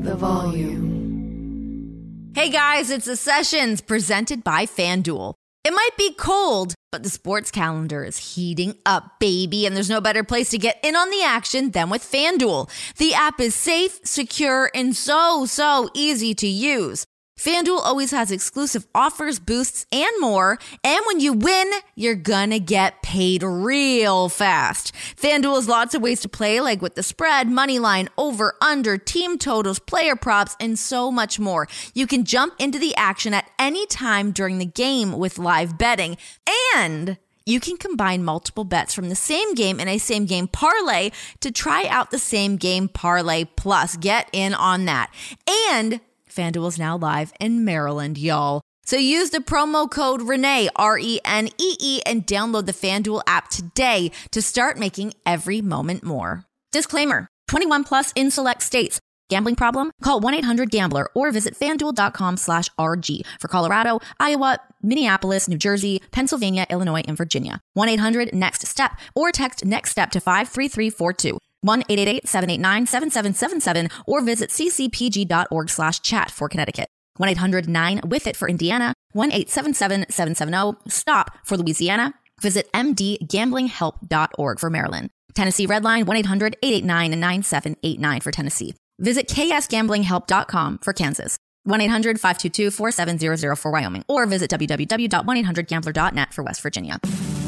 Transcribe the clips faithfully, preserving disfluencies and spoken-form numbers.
the volume. Hey guys, it's The Sessions presented by FanDuel. It might be cold, but the sports calendar is heating up, baby, and there's no better place to get in on the action than with FanDuel. The app is safe, secure, and so, so easy to use. FanDuel always has exclusive offers, boosts, and more. And when you win, you're gonna get paid real fast. FanDuel has lots of ways to play, like with the spread, money line, over, under, team totals, player props, and so much more. You can jump into the action at any time during the game with live betting. And you can combine multiple bets from the same game in a same game parlay to try out the same game parlay plus. Get in on that. And FanDuel is now live in Maryland, y'all. So use the promo code Renee, R E N E E, and download the FanDuel app today to start making every moment more. Disclaimer, twenty-one plus in select states. Gambling problem? Call one eight hundred gambler or visit FanDuel.com slash RG for Colorado, Iowa, Minneapolis, New Jersey, Pennsylvania, Illinois, and Virginia. one eight hundred next step or text NEXTSTEP to five three three four two. one eight eight eight seven eight nine seven seven seven seven or visit ccpg.org slash chat for Connecticut. one eight hundred nine with it for Indiana. one eight seven seven seven seven zero stop for Louisiana. Visit m d gambling help dot org for Maryland. Tennessee Redline one eight hundred eight eight nine nine seven eight nine for Tennessee. Visit k s gambling help dot com for Kansas. one eight hundred five two two four seven zero zero for Wyoming or visit w w w dot one eight hundred gambler dot net for West Virginia.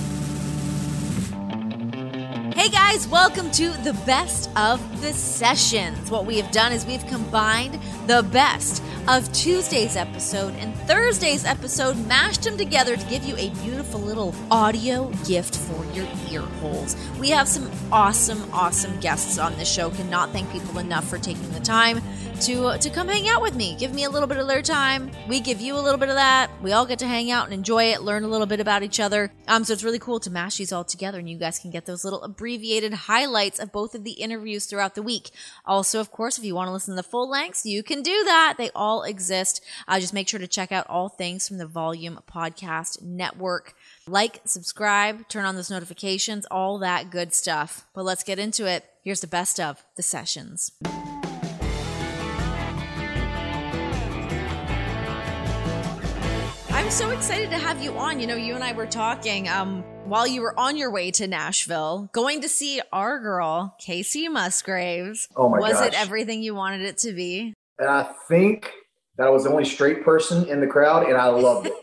Hey guys, welcome to the best of the sessions. What we have done is we've combined the best of Tuesday's episode and Thursday's episode, mashed them together to give you a beautiful little audio gift for your ear holes. We have some awesome, awesome guests on this show. Cannot thank people enough for taking the time to to come hang out with me. Give me a little bit of their time. We give you a little bit of that. We all get to hang out and enjoy it, learn a little bit about each other. Um, so it's really cool to mash these all together, and you guys can get those little abbreviated highlights of both of the interviews throughout the week. Also, of course, if you want to listen to the full lengths, you can do that. They all exist. Uh, just make sure to check out all things from the Volume Podcast Network. Like, subscribe, turn on those notifications, all that good stuff. But let's get into it. Here's the best of the sessions. I'm so excited to have you on. You know, you and I were talking um, while you were on your way to Nashville, going to see our girl, Kacey Musgraves. Oh my was gosh. it everything you wanted it to be? And I think that I was the only straight person in the crowd, and I loved it.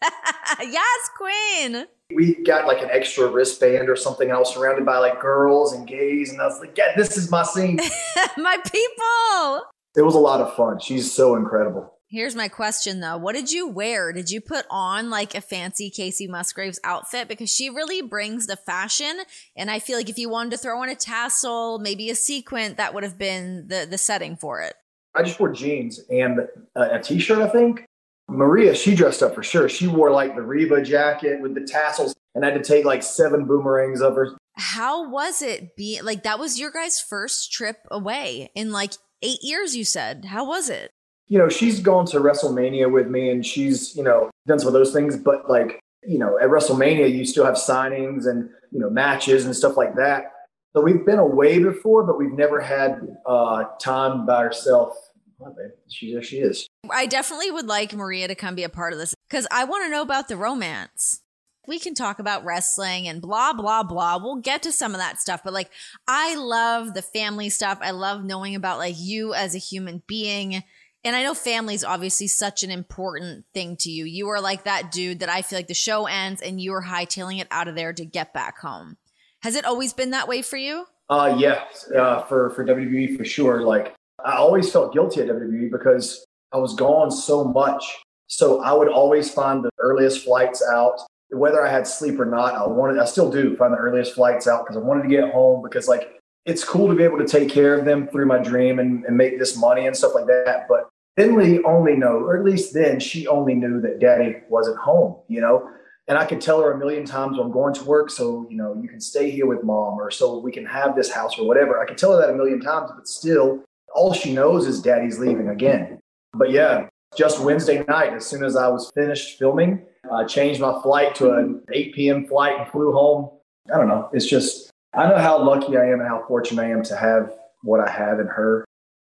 Yes, queen. We got like an extra wristband or something. I was surrounded by like girls and gays, and I was like, yeah, this is my scene. My people. It was a lot of fun. She's so incredible. Here's my question, though. What did you wear? Did you put on like a fancy Kacey Musgraves outfit? Because she really brings the fashion. And I feel like if you wanted to throw on a tassel, maybe a sequin, that would have been the, the setting for it. I just wore jeans and a, a t-shirt, I think. Maria, she dressed up for sure. She wore like the Reba jacket with the tassels, and I had to take like seven boomerangs of her. How was it being like that was your guys' first trip away in like eight years, you said? How was it? You know, she's gone to WrestleMania with me, and she's, you know, done some of those things. But like, you know, at WrestleMania, you still have signings and, you know, matches and stuff like that. So we've been away before, but we've never had uh, time by herself. Oh, babe, she, there she is. I definitely would like Maria to come be a part of this because I want to know about the romance. We can talk about wrestling and blah, blah, blah. We'll get to some of that stuff. But like, I love the family stuff. I love knowing about like you as a human being. And I know family is obviously such an important thing to you. You are like that dude that I feel like the show ends and you are hightailing it out of there to get back home. Has it always been that way for you? Uh, yes, uh, for, for W W E for sure. Like, I always felt guilty at W W E because I was gone so much. So I would always find the earliest flights out. Whether I had sleep or not, I wanted, I still do find the earliest flights out because I wanted to get home because like, it's cool to be able to take care of them through my dream and, and make this money and stuff like that. But Finley only know, or at least then she only knew that daddy wasn't home, you know, and I could tell her a million times, well, I'm going to work. So, you know, you can stay here with mom or so we can have this house or whatever. I could tell her that a million times, but still all she knows is daddy's leaving again. But yeah, just Wednesday night, as soon as I was finished filming, I changed my flight to an eight p.m. flight and flew home. I don't know. It's just, I know how lucky I am and how fortunate I am to have what I have in her.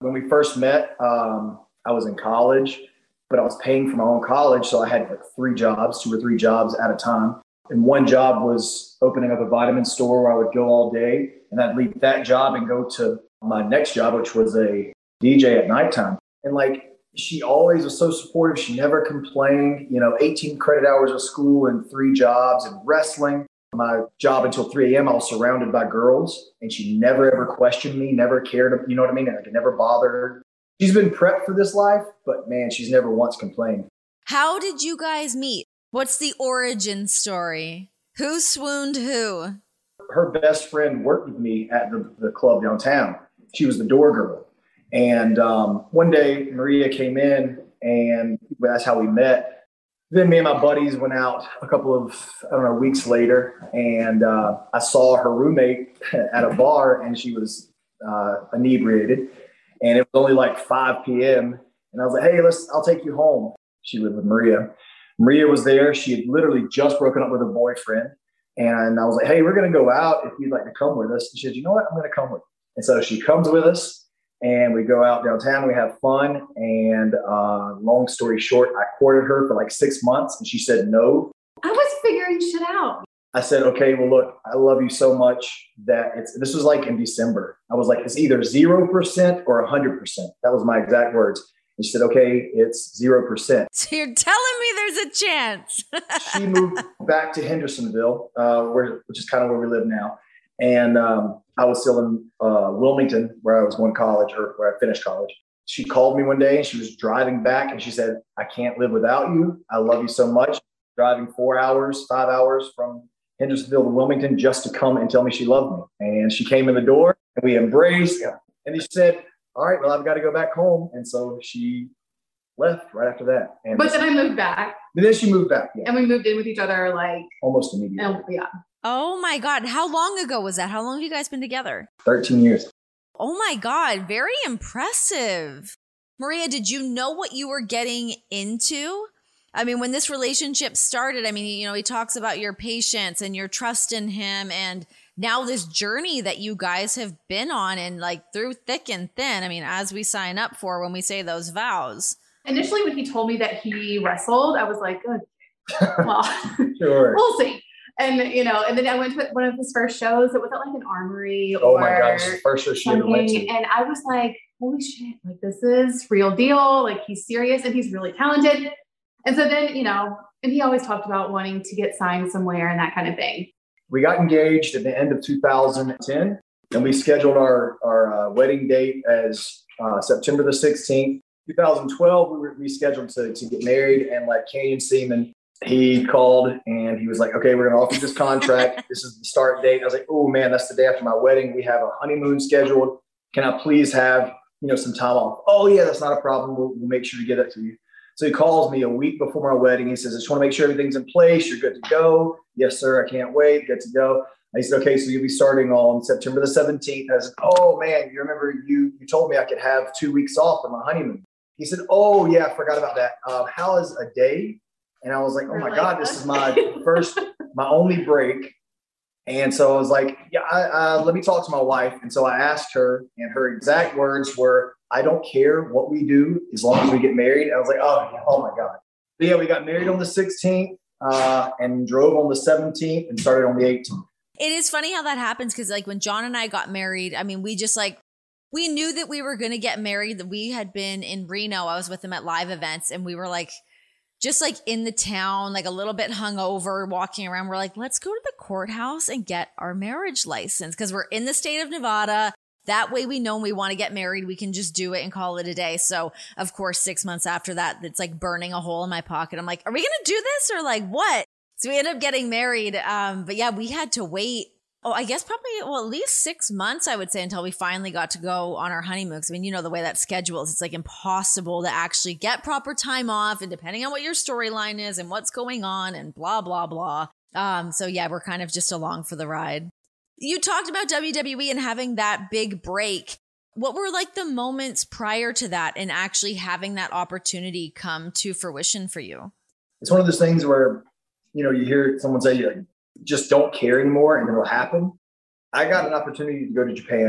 When we first met, um, I was in college, but I was paying for my own college. So I had like three jobs, two or three jobs at a time. And one job was opening up a vitamin store where I would go all day, and I'd leave that job and go to my next job, which was a D J at nighttime. And like, she always was so supportive. She never complained, you know, eighteen credit hours of school and three jobs and wrestling. My job until three a.m. I was surrounded by girls, and she never ever questioned me, never cared. You know what I mean? Like, it never bothered her. She's been prepped for this life, but man, she's never once complained. How did you guys meet? What's the origin story? Who swooned who? Her best friend worked with me at the, the club downtown. She was the door girl. And um, one day, Maria came in, and that's how we met. Then me and my buddies went out a couple of, I don't know, weeks later, and uh, I saw her roommate at a bar, and she was uh, inebriated. And it was only like five p.m. And I was like, hey, let's, I'll take you home. She lived with Maria. Maria was there. She had literally just broken up with her boyfriend. And I was like, hey, we're going to go out if you'd like to come with us. And she said, you know what? I'm going to come with you. And so she comes with us. And we go out downtown, we have fun. And uh, long story short, I courted her for like six months and she said no. I was figuring shit out. I said, okay, well, look, I love you so much that it's, this was like in December. I was like, it's either zero percent or one hundred percent. That was my exact words. And she said, okay, it's zero percent. So you're telling me there's a chance. She moved back to Hendersonville, uh, where, which is kind of where we live now. And um, I was still in uh, Wilmington, where I was going to college, or where I finished college. She called me one day and she was driving back and she said, I can't live without you. I love you so much. Driving four hours, five hours from Hendersonville to Wilmington just to come and tell me she loved me. And she came in the door and we embraced. And she said, all right, well, I've got to go back home. And so she left right after that. And but then I moved back. And then she moved back. Yeah. And we moved in with each other like almost immediately. And, yeah. Oh my God. How long ago was that? How long have you guys been together? thirteen years. Oh my God. Very impressive. Maria, did you know what you were getting into? I mean, when this relationship started, I mean, you know, he talks about your patience and your trust in him, and now this journey that you guys have been on, and like through thick and thin. I mean, as we sign up for when we say those vows. Initially, when he told me that he wrestled, I was like, good. Well, sure. We'll see. And, you know, and then I went to one of his first shows. It was at like an armory. Oh or my gosh, the first show she ever went to. And I was like, holy shit, like this is real deal. Like he's serious and he's really talented. And so then, you know, and he always talked about wanting to get signed somewhere and that kind of thing. We got engaged at the end of two thousand ten, and we scheduled our, our uh, wedding date as uh, September the sixteenth. twenty twelve, we were we scheduled to, to get married, and like Canyon Seaman, he called and he was like, okay, we're going to offer this contract. This is the start date. I was like, oh man, that's the day after my wedding. We have a honeymoon scheduled. Can I please have, you know, some time off? Oh yeah, that's not a problem. We'll, we'll make sure to get that to you. So he calls me a week before my wedding. He says, I just want to make sure everything's in place. You're good to go. Yes, sir. I can't wait. Good to go. I said, okay, so you'll be starting on September the seventeenth. I said, oh man, you remember you, you told me I could have two weeks off for my honeymoon. He said, oh yeah, I forgot about that. Uh, how is a day? And I was like, oh my God, this is my first, my only break. And so I was like, yeah, I, uh, let me talk to my wife. And so I asked her, and her exact words were, I don't care what we do as long as we get married. And I was like, oh, oh my God. But yeah, we got married on the sixteenth uh, and drove on the seventeenth and started on the eighteenth. It is funny how that happens, because like when John and I got married, I mean, we just like, we knew that we were going to get married, that we had been in Reno. I was with him at live events, and we were like, just like in the town, like a little bit hungover, walking around. We're like, let's go to the courthouse and get our marriage license, because we're in the state of Nevada. That way we know when we want to get married, we can just do it and call it a day. So of course, six months after that, it's like burning a hole in my pocket. I'm like, are we going to do this or like what? So we ended up getting married. Um, but yeah, we had to wait. Oh, I guess probably, well, at least six months, I would say, until we finally got to go on our honeymoon. Because I mean, you know, the way that schedule is, it's like impossible to actually get proper time off. And depending on what your storyline is and what's going on and blah, blah, blah. Um, so yeah, we're kind of just along for the ride. You talked about W W E and having that big break. What were like the moments prior to that and actually having that opportunity come to fruition for you? It's one of those things where, you know, you hear someone say, like, just don't care anymore and it'll happen. I got an opportunity to go to Japan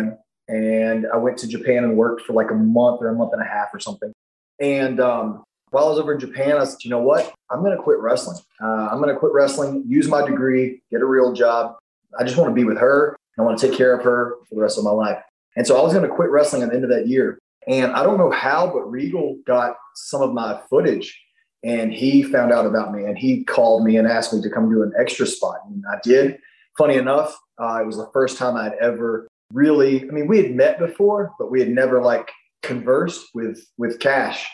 and I went to Japan and worked for like a month or a month and a half or something. And um, while I was over in Japan, I said, you know what? I'm going to quit wrestling. Uh, I'm going to quit wrestling, use my degree, get a real job. I just want to be with her. I want to take care of her for the rest of my life. And so I was going to quit wrestling at the end of that year. And I don't know how, but Regal got some of my footage and he found out about me and he called me and asked me to come do an extra spot. And I did. Funny enough, uh, it was the first time I'd ever really, I mean, we had met before, but we had never like conversed with, with Cash.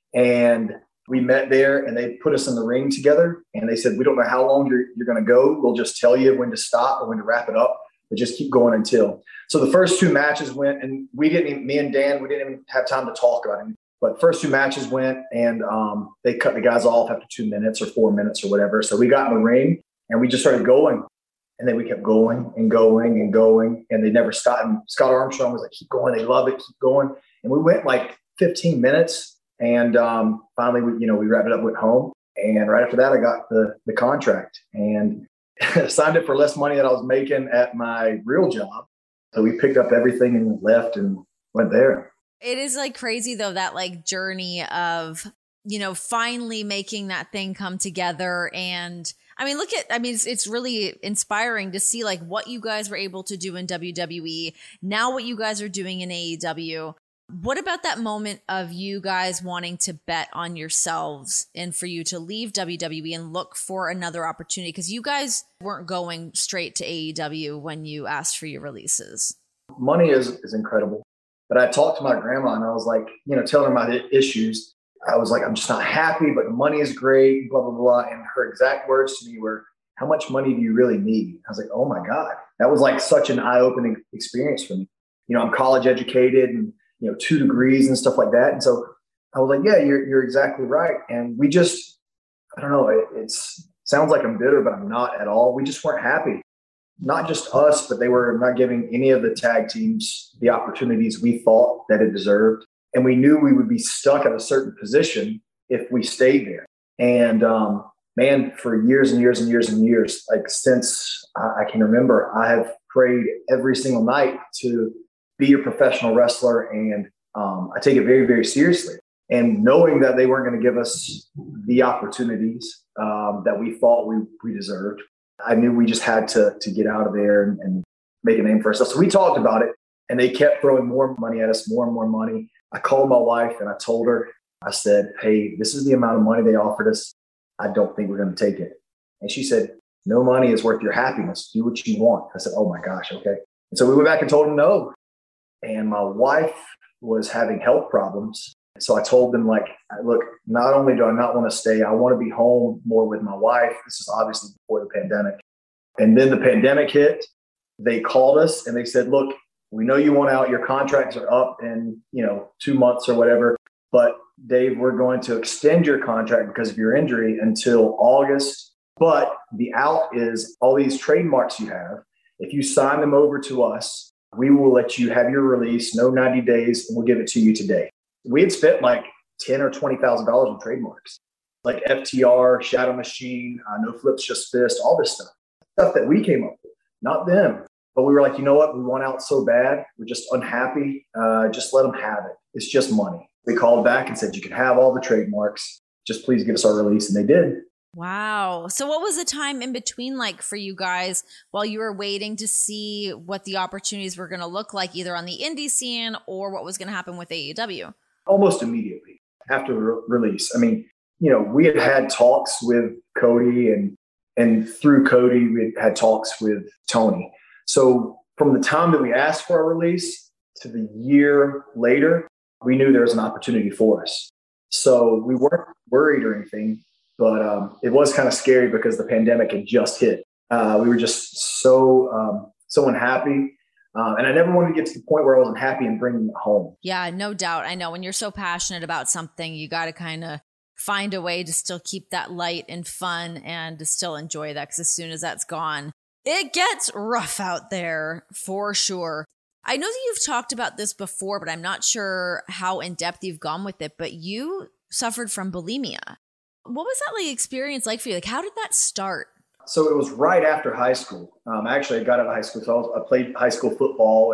And we met there and they put us in the ring together. And they said, we don't know how long you're, you're going to go. We'll just tell you when to stop or when to wrap it up, but just keep going until. So the first two matches went and we didn't even, me and Dan, we didn't even have time to talk about it. But first two matches went and um, they cut the guys off after two minutes or four minutes or whatever. So we got in the ring and we just started going. And then we kept going and going and going, and they never stopped. And Scott Armstrong was like, keep going. They love it. Keep going. And we went like fifteen minutes. And um, finally, we, you know, we wrapped it up, went home. And right after that, I got the, the contract and signed it for less money that I was making at my real job. So we picked up everything and left and went there. It is like crazy though, that like journey of, you know, finally making that thing come together. And I mean, look at, I mean, it's, it's really inspiring to see like what you guys were able to do in W W E, now what you guys are doing in A E W. What about that moment of you guys wanting to bet on yourselves and for you to leave W W E and look for another opportunity? Because you guys weren't going straight to A E W when you asked for your releases. Money is, is incredible. But I talked to my grandma and I was like, you know, telling her my issues. I was like, I'm just not happy, but the money is great, blah, blah, blah. And her exact words to me were, how much money do you really need? I was like, oh my God, that was like such an eye-opening experience for me. You know, I'm college educated and, you know, two degrees and stuff like that. And so I was like, yeah, you're, you're exactly right. And we just, I don't know, it it's, sounds like I'm bitter, but I'm not at all. We just weren't happy. Not just us, but they were not giving any of the tag teams the opportunities we thought that it deserved. And we knew we would be stuck at a certain position if we stayed there. And um, man, for years and years and years and years, like since I, I can remember, I have prayed every single night to be a professional wrestler. And um, I take it very, very seriously. And knowing that they weren't going to give us the opportunities um, that we thought we, we deserved, I knew we just had to, to get out of there and, and make a name for ourselves. So we talked about it and they kept throwing more money at us, more and more money. I called my wife and I told her, I said, hey, this is the amount of money they offered us. I don't think we're going to take it. And she said, no money is worth your happiness. Do what you want. I said, oh my gosh. Okay. And so we went back and told them no. And my wife was having health problems. So I told them like, look, not only do I not want to stay, I want to be home more with my wife. This is obviously before the pandemic. And then the pandemic hit. They called us and they said, look, we know you want out. Your contracts are up in, you know, two months or whatever. But Dave, we're going to extend your contract because of your injury until August. But the out is all these trademarks you have. If you sign them over to us, we will let you have your release, no ninety days, and we'll give it to you today. We had spent like ten or twenty thousand dollars on trademarks, like F T R, Shadow Machine, uh, No Flips, Just Fist, all this stuff, stuff that we came up with, not them. But we were like, you know what? We want out so bad. We're just unhappy. Uh, just let them have it. It's just money. They called back and said, you can have all the trademarks. Just please give us our release. And they did. Wow. So what was the time in between like for you guys while you were waiting to see what the opportunities were going to look like either on the indie scene or what was going to happen with A E W? Almost immediately after re- release. I mean, you know, we had had talks with Cody and, and through Cody, we had had talks with Tony. So from the time that we asked for our release to the year later, we knew there was an opportunity for us. So we weren't worried or anything, but um, it was kind of scary because the pandemic had just hit. Uh, we were just so, um, so unhappy. Uh, and I never wanted to get to the point where I wasn't happy and bringing it home. Yeah, no doubt. I know when you're so passionate about something, you got to kind of find a way to still keep that light and fun and to still enjoy that. Because as soon as that's gone, it gets rough out there for sure. I know that you've talked about this before, but I'm not sure how in depth you've gone with it, but you suffered from bulimia. What was that like experience like for you? Like, how did that start? So it was right after high school. Um, actually, I got out of high school. So I, was, I played high school football and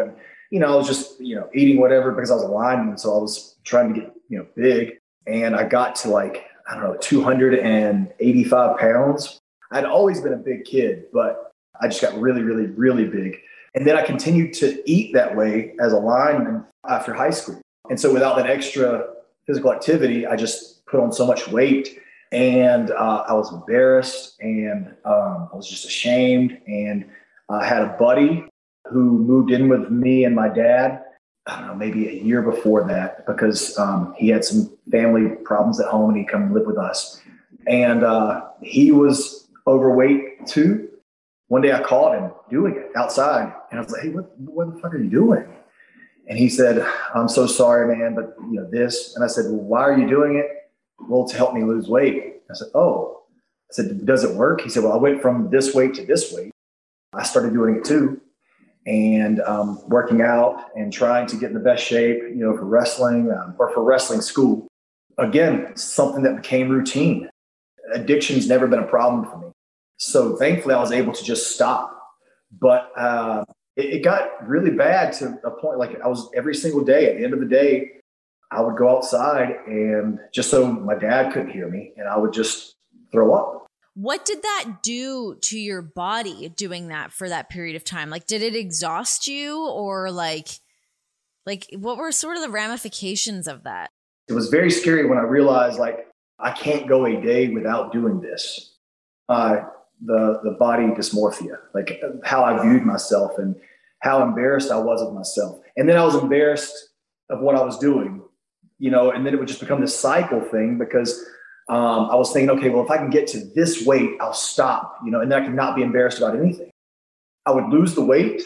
you know, I was just, you know, eating whatever because I was a lineman. So I was trying to get, you know, big. And I got to like, I don't know, two hundred eighty-five pounds. I'd always been a big kid, but I just got really, really, really big. And then I continued to eat that way as a lineman after high school. And so without that extra physical activity, I just put on so much weight. And uh, I was embarrassed, and um, I was just ashamed. And I had a buddy who moved in with me and my dad, I don't know, maybe a year before that, because um, he had some family problems at home and he'd come live with us. And uh, he was overweight too. One day I caught him doing it outside, and I was like, hey, what, what the fuck are you doing? And he said, I'm so sorry, man, but you know, this. And I said, well, why are you doing it? Well, to help me lose weight. I said, oh. I said, does it work? He said, well, I went from this weight to this weight. I started doing it too, and um, working out and trying to get in the best shape, you know, for wrestling um, or for wrestling school. Again, something that became routine. Addiction's never been a problem for me. So thankfully I was able to just stop. But uh, it, it got really bad to a point, like I was every single day, at the end of the day, I would go outside and just so my dad couldn't hear me, and I would just throw up. What did that do to your body doing that for that period of time? Like, did it exhaust you, or like, like what were sort of the ramifications of that? It was very scary when I realized, like, I can't go a day without doing this. Uh, the, the body dysmorphia, like how I viewed myself and how embarrassed I was of myself. And then I was embarrassed of what I was doing. You know, and then it would just become this cycle thing because um, I was thinking, okay, well, if I can get to this weight, I'll stop, you know, and then I can not be embarrassed about anything. I would lose the weight,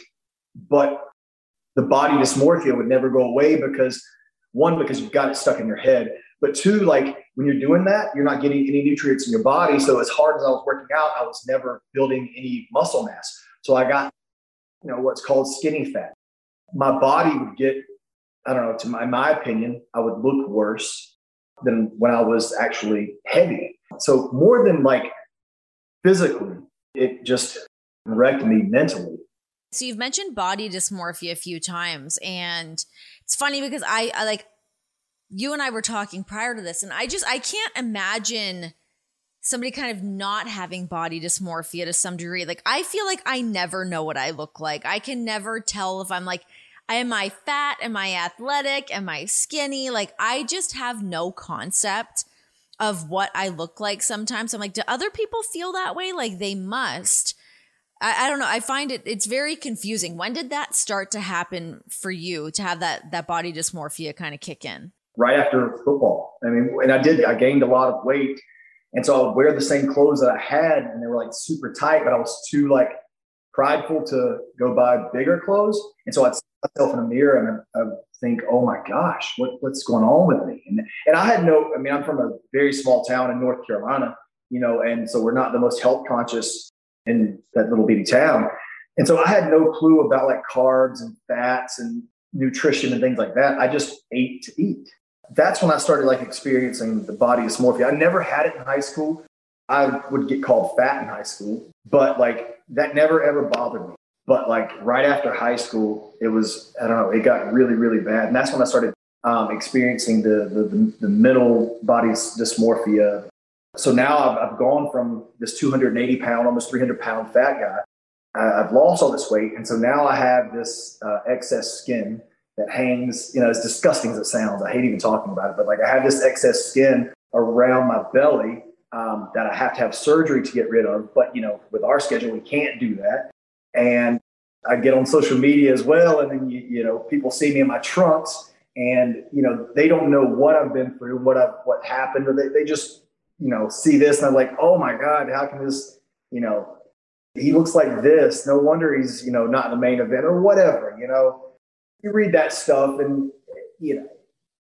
but the body dysmorphia would never go away because one, because you've got it stuck in your head, but two, like when you're doing that, you're not getting any nutrients in your body. So as hard as I was working out, I was never building any muscle mass. So I got, you know, what's called skinny fat. My body would get, I don't know, to my, my opinion, I would look worse than when I was actually heavy. So more than like physically, it just wrecked me mentally. So you've mentioned body dysmorphia a few times, and it's funny because I, I like, you and I were talking prior to this, and I just, I can't imagine somebody kind of not having body dysmorphia to some degree. Like, I feel like I never know what I look like. I can never tell if I'm like, am I fat? Am I athletic? Am I skinny? Like, I just have no concept of what I look like sometimes. I'm like, do other people feel that way? Like, they must. I, I don't know. I find it, it's very confusing. When did that start to happen for you, to have that, that body dysmorphia kind of kick in? Right after football. I mean, and I did, I gained a lot of weight. And so I would wear the same clothes that I had, and they were like super tight, but I was too like prideful to go buy bigger clothes. And so I'd see myself in a mirror and I, I think, oh my gosh, what, what's going on with me? And, and I had no, I mean, I'm from a very small town in North Carolina, you know, and so we're not the most health conscious in that little bitty town. And so I had no clue about like carbs and fats and nutrition and things like that. I just ate to eat. That's when I started like experiencing the body dysmorphia. I never had it in high school. I would get called fat in high school, but like that never ever bothered me. But like right after high school, it was, I don't know, it got really, really bad. And that's when I started um, experiencing the, the, the mental body dysmorphia. So now I've, I've gone from this two hundred eighty pound, almost three hundred pound fat guy. I, I've lost all this weight. And so now I have this uh, excess skin that hangs, you know, as disgusting as it sounds. I hate even talking about it, but like I have this excess skin around my belly um, that I have to have surgery to get rid of. But, you know, with our schedule, we can't do that. And I get on social media as well. And then, you, you know, people see me in my trunks and, you know, they don't know what I've been through, what I've, what happened, or they, they just, you know, see this and I'm like, oh my God, how can this, you know, he looks like this. No wonder he's, you know, not in the main event or whatever, you know. You read that stuff and, you know,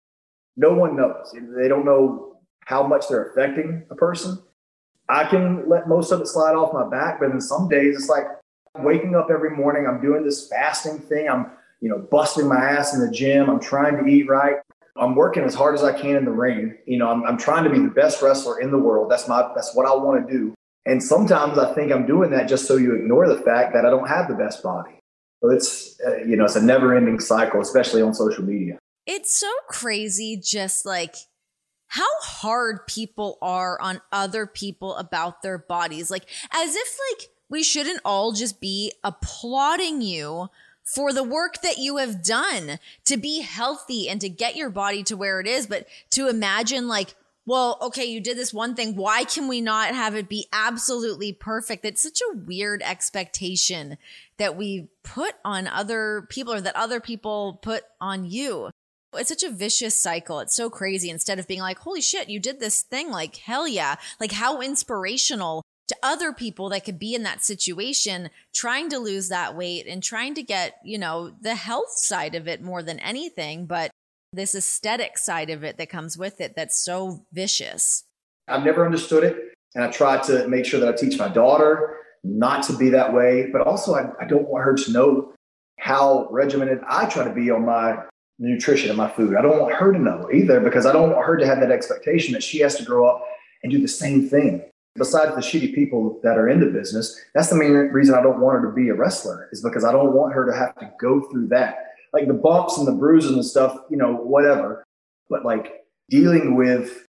no one knows. They don't know how much they're affecting a person. I can let most of it slide off my back, but then some days it's like I'm waking up every morning. I'm doing this fasting thing. I'm, you know, busting my ass in the gym. I'm trying to eat right. I'm working as hard as I can in the ring. You know, I'm, I'm trying to be the best wrestler in the world. That's my, that's what I want to do. And sometimes I think I'm doing that just so you ignore the fact that I don't have the best body. So it's, uh, you know, it's a never ending cycle, especially on social media. It's so crazy, just like how hard people are on other people about their bodies. Like, as if like we shouldn't all just be applauding you for the work that you have done to be healthy and to get your body to where it is. But to imagine like, well, okay, you did this one thing. Why can we not have it be absolutely perfect? It's such a weird expectation that we put on other people, or that other people put on you. It's such a vicious cycle. It's so crazy. Instead of being like, holy shit, you did this thing. Like, hell yeah. Like, how inspirational to other people that could be in that situation, trying to lose that weight and trying to get, you know, the health side of it more than anything. But this aesthetic side of it that comes with it, that's so vicious. I've never understood it. And I try to make sure that I teach my daughter not to be that way. But also, I, I don't want her to know how regimented I try to be on my nutrition and my food. I don't want her to know either, because I don't want her to have that expectation that she has to grow up and do the same thing. Besides the shitty people that are in the business, that's the main reason I don't want her to be a wrestler, is because I don't want her to have to go through that. Like the bumps and the bruises and stuff, you know, whatever. But like dealing with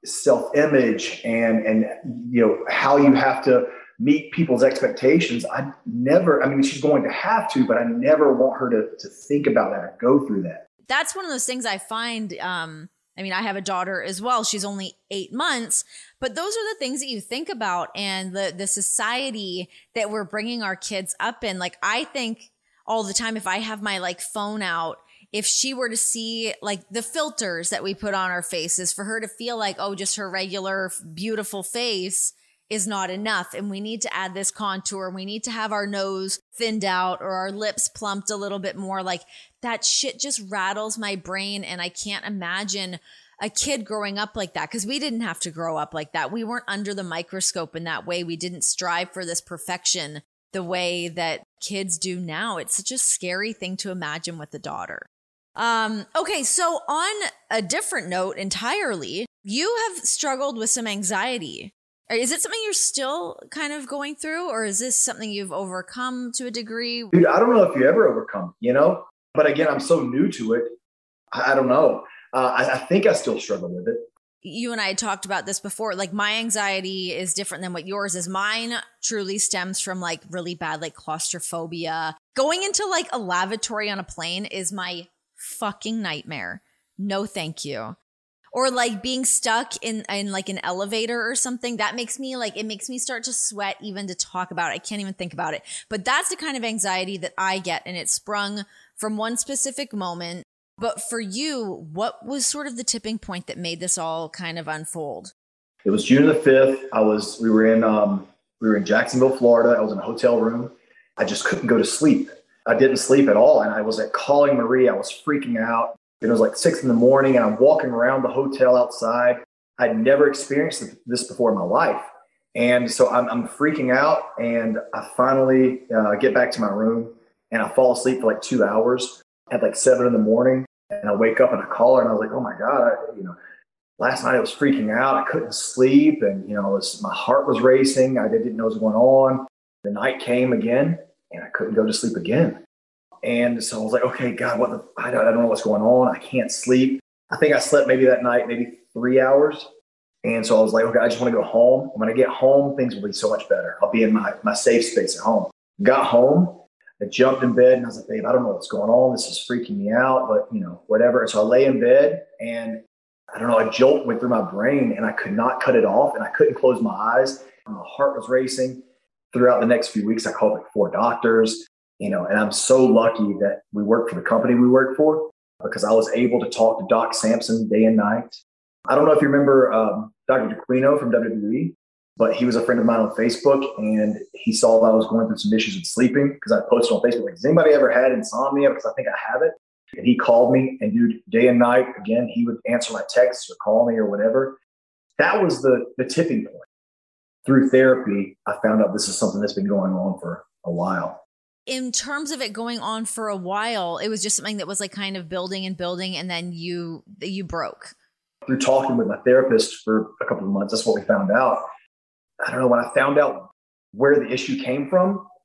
self-image and, and, you know, how you have to meet people's expectations. I never, I mean, she's going to have to, but I never want her to, to think about that or go through that. That's one of those things I find, um, I mean, I have a daughter as well. She's only eight months, but those are the things that you think about, and the, the society that we're bringing our kids up in. Like, I think all the time, if I have my like phone out, if she were to see like the filters that we put on our faces, for her to feel like, oh, just her regular beautiful face is not enough. And we need to add this contour. We need to have our nose thinned out or our lips plumped a little bit more. Like, that shit just rattles my brain. And I can't imagine a kid growing up like that, because we didn't have to grow up like that. We weren't under the microscope in that way. We didn't strive for this perfection the way that kids do now. It's such a scary thing to imagine with a daughter. Um, okay, so on a different note entirely, you have struggled with some anxiety. Is it something you're still kind of going through, or is this something you've overcome to a degree? Dude, I don't know if you ever overcome, you know? But again, I'm so new to it. I, I don't know. Uh, I, I think I still struggle with it. You and I had talked about this before. Like, my anxiety is different than what yours is. Mine truly stems from like really bad, like claustrophobia. Going into like a lavatory on a plane is my fucking nightmare. No, thank you. Or like being stuck in, in like an elevator or something. That makes me like, it makes me start to sweat even to talk about it. I can't even think about it. But that's the kind of anxiety that I get. And it sprung from one specific moment. But for you, what was sort of the tipping point that made this all kind of unfold? It was June the fifth. I was, we were in, um, we were in Jacksonville, Florida. I was in a hotel room. I just couldn't go to sleep. I didn't sleep at all. And I was like calling Marie. I was freaking out. It was like six in the morning and I'm walking around the hotel outside. I'd never experienced this before in my life. And so I'm, I'm freaking out, and I finally uh, get back to my room and I fall asleep for like two hours at like seven in the morning. And I wake up and I call her and I was like, oh my God, I, you know, last night I was freaking out. I couldn't sleep. And, you know, it was, my heart was racing. I didn't know what was going on. The night came again and I couldn't go to sleep again. And so I was like, okay, God, what the, I don't, I don't know what's going on. I can't sleep. I think I slept maybe that night, maybe three hours. And so I was like, okay, I just want to go home. When I get home, things will be so much better. I'll be in my, my safe space at home. Got home, I jumped in bed and I was like, babe, I don't know what's going on. This is freaking me out, but you know, whatever. And so I lay in bed and I don't know, a jolt went through my brain and I could not cut it off and I couldn't close my eyes. My heart was racing. Throughout the next few weeks, I called like four doctors. You know, and I'm so lucky that we work for the company we work for, because I was able to talk to Doc Sampson day and night. I don't know if you remember um, Doctor DeQuino from W W E, but he was a friend of mine on Facebook, and he saw that I was going through some issues with sleeping, because I posted on Facebook, like, has anybody ever had insomnia? Because I think I have it. And he called me, and dude, day and night, again, he would answer my texts or call me or whatever. That was the the tipping point. Through therapy, I found out this is something that's been going on for a while. In terms of it going on for a while, it was just something that was like kind of building and building, and then you you broke. Through talking with my therapist for a couple of months, that's what we found out. I don't know, when I found out where the issue came from,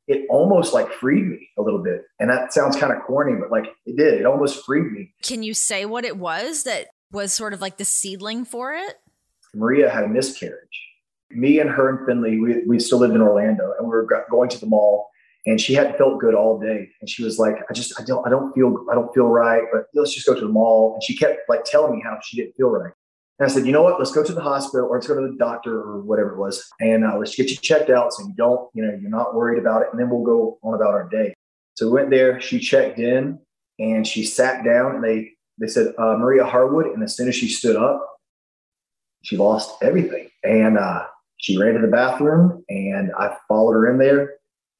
it almost like freed me a little bit. And that sounds kind of corny, but like it did. It almost freed me. Can you say what it was that was sort of like the seedling for it? Maria had a miscarriage. Me and her and Finley, we, we still lived in Orlando, and we were going to the mall, and she hadn't felt good all day. And she was like, I just, I don't, I don't feel, I don't feel right, but let's just go to the mall. And she kept like telling me how she didn't feel right. And I said, you know what, let's go to the hospital or let's go to the doctor or whatever it was. And uh, let's get you checked out so you don't, you know, you're not worried about it. And then we'll go on about our day. So we went there, she checked in and she sat down and they, they said, uh, Maria Harwood. And as soon as she stood up, she lost everything. And uh, she ran to the bathroom and I followed her in there.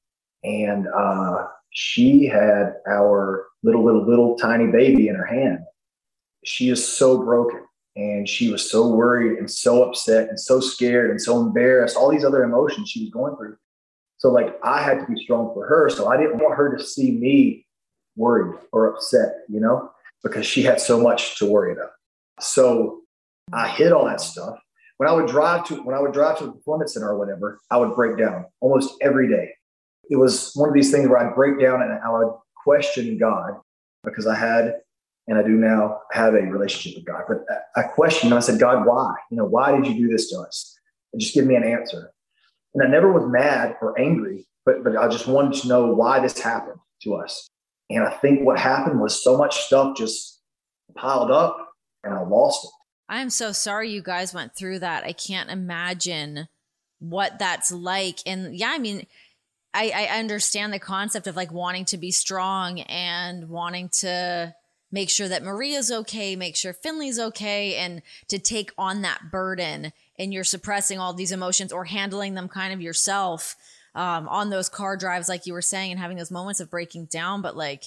And uh, she had our little, little, little tiny baby in her hand. She is so broken. And she was so worried and so upset and so scared and so embarrassed, all these other emotions she was going through. So like I had to be strong for her. So I didn't want her to see me worried or upset, you know, because she had so much to worry about. So I hid all that stuff. When I would drive to when I would drive to the performance center or whatever, I would break down almost every day. It was one of these things where I'd break down and I would question God because I had and I do now have a relationship with God. But I questioned, I said, God, why? You know, why did you do this to us? And just give me an answer. And I never was mad or angry, but, but I just wanted to know why this happened to us. And I think what happened was so much stuff just piled up and I lost it. I am so sorry you guys went through that. I can't imagine what that's like. And yeah, I mean, I, I understand the concept of like wanting to be strong and wanting to make sure that Maria's okay, make sure Finley's okay, and to take on that burden and you're suppressing all these emotions or handling them kind of yourself um, on those car drives, like you were saying, and having those moments of breaking down. But like,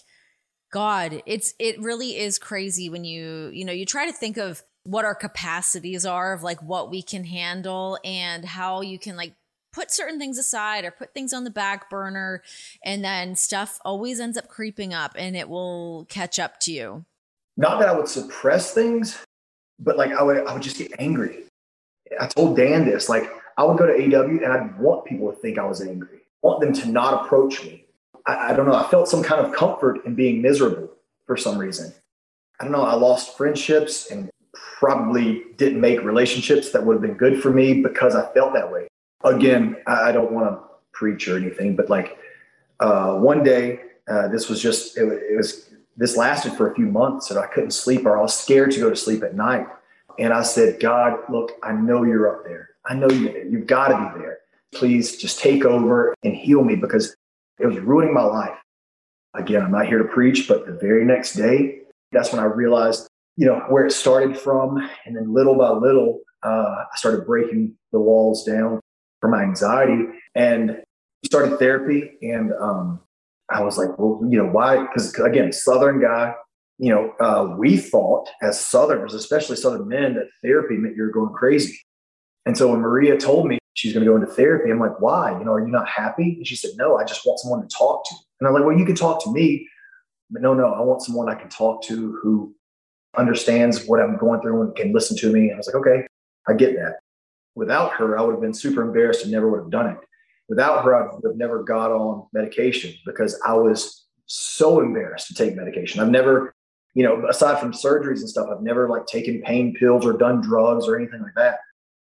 God, it's, it really is crazy when you, you know, you try to think of what our capacities are of like what we can handle and how you can like put certain things aside or put things on the back burner, and then stuff always ends up creeping up and it will catch up to you. Not that I would suppress things, but like I would, I would just get angry. I told Dan this, like I would go to A E W and I'd want people to think I was angry, want them to not approach me. I, I don't know. I felt some kind of comfort in being miserable for some reason. I don't know. I lost friendships and probably didn't make relationships that would have been good for me because I felt that way. Again, I don't want to preach or anything, but like uh, one day, uh, this was just, it, it was, this lasted for a few months and I couldn't sleep or I was scared to go to sleep at night. And I said, God, look, I know you're up there. I know you're there. You've got to be there. Please just take over and heal me because it was ruining my life. Again, I'm not here to preach, but the very next day, that's when I realized, you know, where it started from. And then little by little, uh, I started breaking the walls down for my anxiety and started therapy. And um, I was like, well, you know, why? Because again, Southern guy, you know, uh, we thought as Southerners, especially Southern men, that therapy meant you're going crazy. And so when Maria told me she's going to go into therapy, I'm like, why? You know, are you not happy? And she said, no, I just want someone to talk to. And I'm like, well, you can talk to me, but no, no, I want someone I can talk to who understands what I'm going through and can listen to me. And I was like, okay, I get that. Without her, I would have been super embarrassed and never would have done it. Without her, I would have never got on medication because I was so embarrassed to take medication. I've never, you know, aside from surgeries and stuff, I've never like taken pain pills or done drugs or anything like that.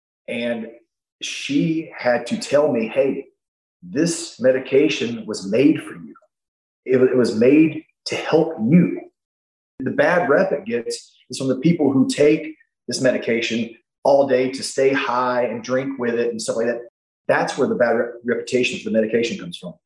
And she had to tell me, hey, this medication was made for you. It, it was made to help you. The bad rep it gets is from the people who take this medication all day to stay high and drink with it and stuff like that. That's where the bad re- reputation for the medication comes from.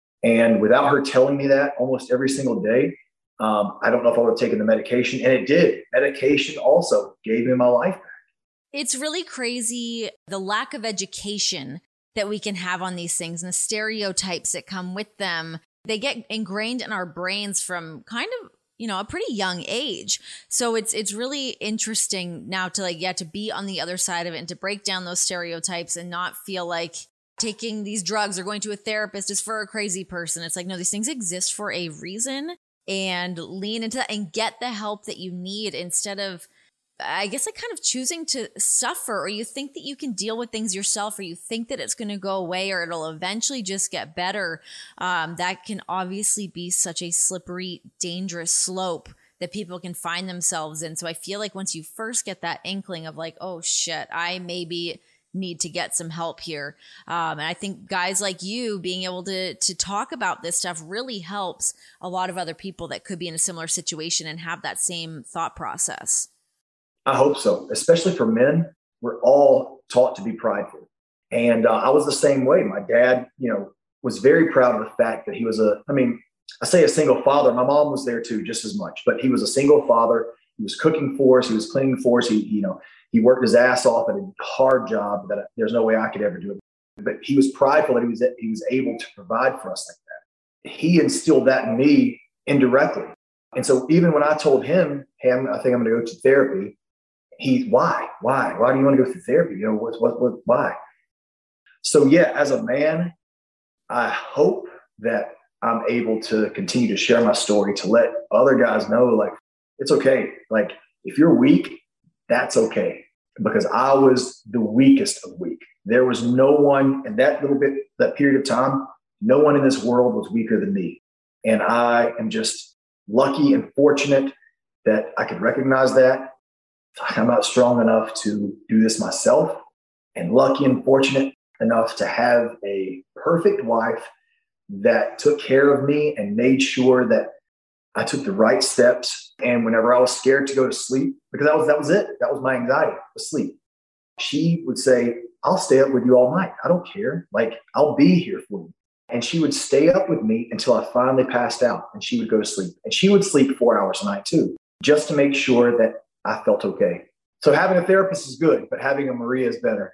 And without her telling me that almost every single day, um, I don't know if I would have taken the medication. And it did. Medication also gave me my life back. It's really crazy, the lack of education that we can have on these things and the stereotypes that come with them. They get ingrained in our brains from kind of, you know, a pretty young age. So it's it's really interesting now to like, yeah, to be on the other side of it and to break down those stereotypes and not feel like taking these drugs or going to a therapist is for a crazy person. It's like, no, these things exist for a reason, and lean into that and get the help that you need instead of I guess like kind of choosing to suffer, or you think that you can deal with things yourself, or you think that it's going to go away or it'll eventually just get better. Um, that can obviously be such a slippery, dangerous slope that people can find themselves in. So I feel like once you first get that inkling of like, oh shit, I maybe need to get some help here. Um, and I think guys like you being able to to talk about this stuff really helps a lot of other people that could be in a similar situation and have that same thought process. I hope so. Especially for men, we're all taught to be prideful. And uh, I was the same way. My dad, you know, was very proud of the fact that he was a, I mean, I say a single father. My mom was there too, just as much, but he was a single father. He was cooking for us. He was cleaning for us. He, you know, he worked his ass off at a hard job that there's no way I could ever do it. But he was prideful that he was he was able to provide for us like that. He instilled that in me indirectly. And so even when I told him, hey, I'm, I think I'm going to go to therapy, he, why, why, why do you want to go through therapy? You know, what, what, what, why? So yeah, as a man, I hope that I'm able to continue to share my story, to let other guys know, like, it's okay. Like, if you're weak, that's okay, because I was the weakest of weak. There was no one in that little bit, that period of time, no one in this world was weaker than me. And I am just lucky and fortunate that I could recognize that. I'm not strong enough to do this myself, and lucky and fortunate enough to have a perfect wife that took care of me and made sure that I took the right steps. And whenever I was scared to go to sleep, because that was that was it. That was my anxiety, was sleep. She would say, I'll stay up with you all night. I don't care. Like, I'll be here for you. And she would stay up with me until I finally passed out, and she would go to sleep. And she would sleep four hours a night too, just to make sure that I felt okay. So having a therapist is good, but having a Maria is better.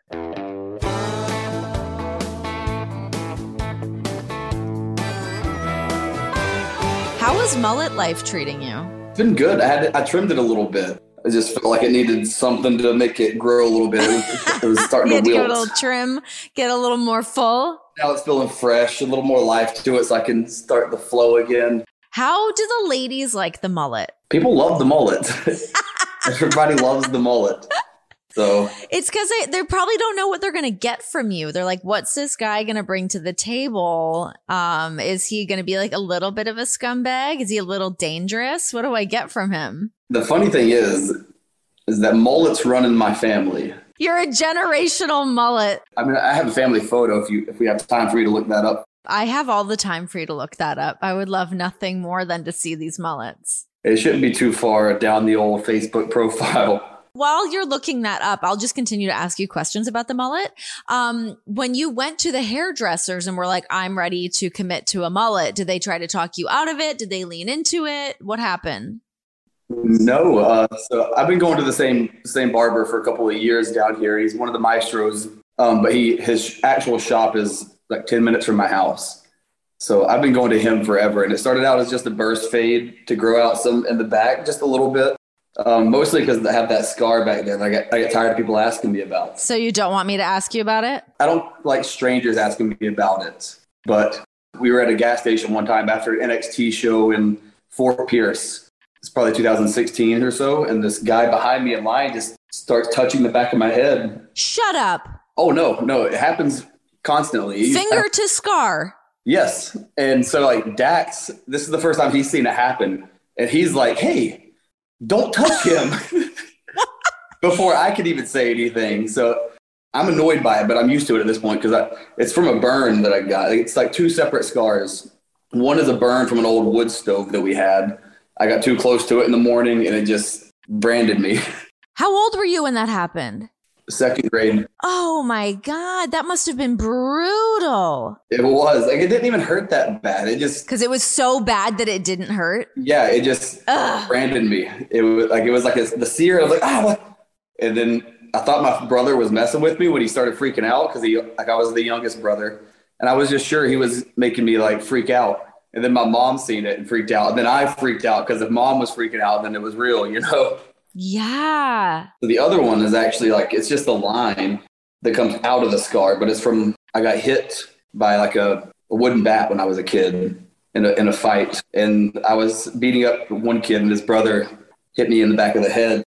How is mullet life treating you? It's been good. I had I trimmed it a little bit. I just felt like it needed something to make it grow a little bit. It was, it was starting you to wilt. Get a little trim, get a little more full. Now it's feeling fresh, a little more life to it, so I can start the flow again. How do the ladies like the mullet? People love the mullet. Everybody loves the mullet. So it's because they, they probably don't know what they're going to get from you. They're like, what's this guy going to bring to the table? Um, is he going to be like a little bit of a scumbag? Is he a little dangerous? What do I get from him? The funny thing is, is that mullets run in my family. You're a generational mullet. I mean, I have a family photo if you if we have time for you to look that up. I have all the time for you to look that up. I would love nothing more than to see these mullets. It shouldn't be too far down the old Facebook profile. While you're looking that up, I'll just continue to ask you questions about the mullet. Um, when you went to the hairdressers and were like, I'm ready to commit to a mullet, did they try to talk you out of it? Did they lean into it? What happened? No. Uh, so I've been going to the same same barber for a couple of years down here. He's one of the maestros, um, but he his actual shop is like ten minutes from my house. So I've been going to him forever. And it started out as just a burst fade to grow out some in the back, just a little bit. Um, mostly because I have that scar back there that I get, I get tired of people asking me about. So you don't want me to ask you about it? I don't like strangers asking me about it. But we were at a gas station one time after an N X T show in Fort Pierce. It's probably two thousand sixteen or so. And this guy behind me in line just starts touching the back of my head. Shut up. Oh, no, no. It happens constantly. Finger to scar. Yes. And so like Dax, this is the first time he's seen it happen. And he's like, hey, don't touch him before I could even say anything. So I'm annoyed by it, but I'm used to it at this point because it's from a burn that I got. It's like two separate scars. One is a burn from an old wood stove that we had. I got too close to it in the morning and it just branded me. How old were you when that happened? Second grade. Oh my God, that must have been brutal. It was. Like, it didn't even hurt that bad. It just... Because it was so bad that it didn't hurt? Yeah, it just Ugh. branded me. It was like, it was like a, the sear. I was like, ah, what? And then I thought my brother was messing with me when he started freaking out because he, like, I was the youngest brother. And I was just sure he was making me, like, freak out. And then my mom seen it and freaked out. And then I freaked out because if mom was freaking out, then it was real, you know? Yeah. So the other one is actually like, it's just a line that comes out of the scar, but it's from, I got hit by like a, a wooden bat when I was a kid in a, in a fight. And I was beating up one kid and his brother hit me in the back of the head.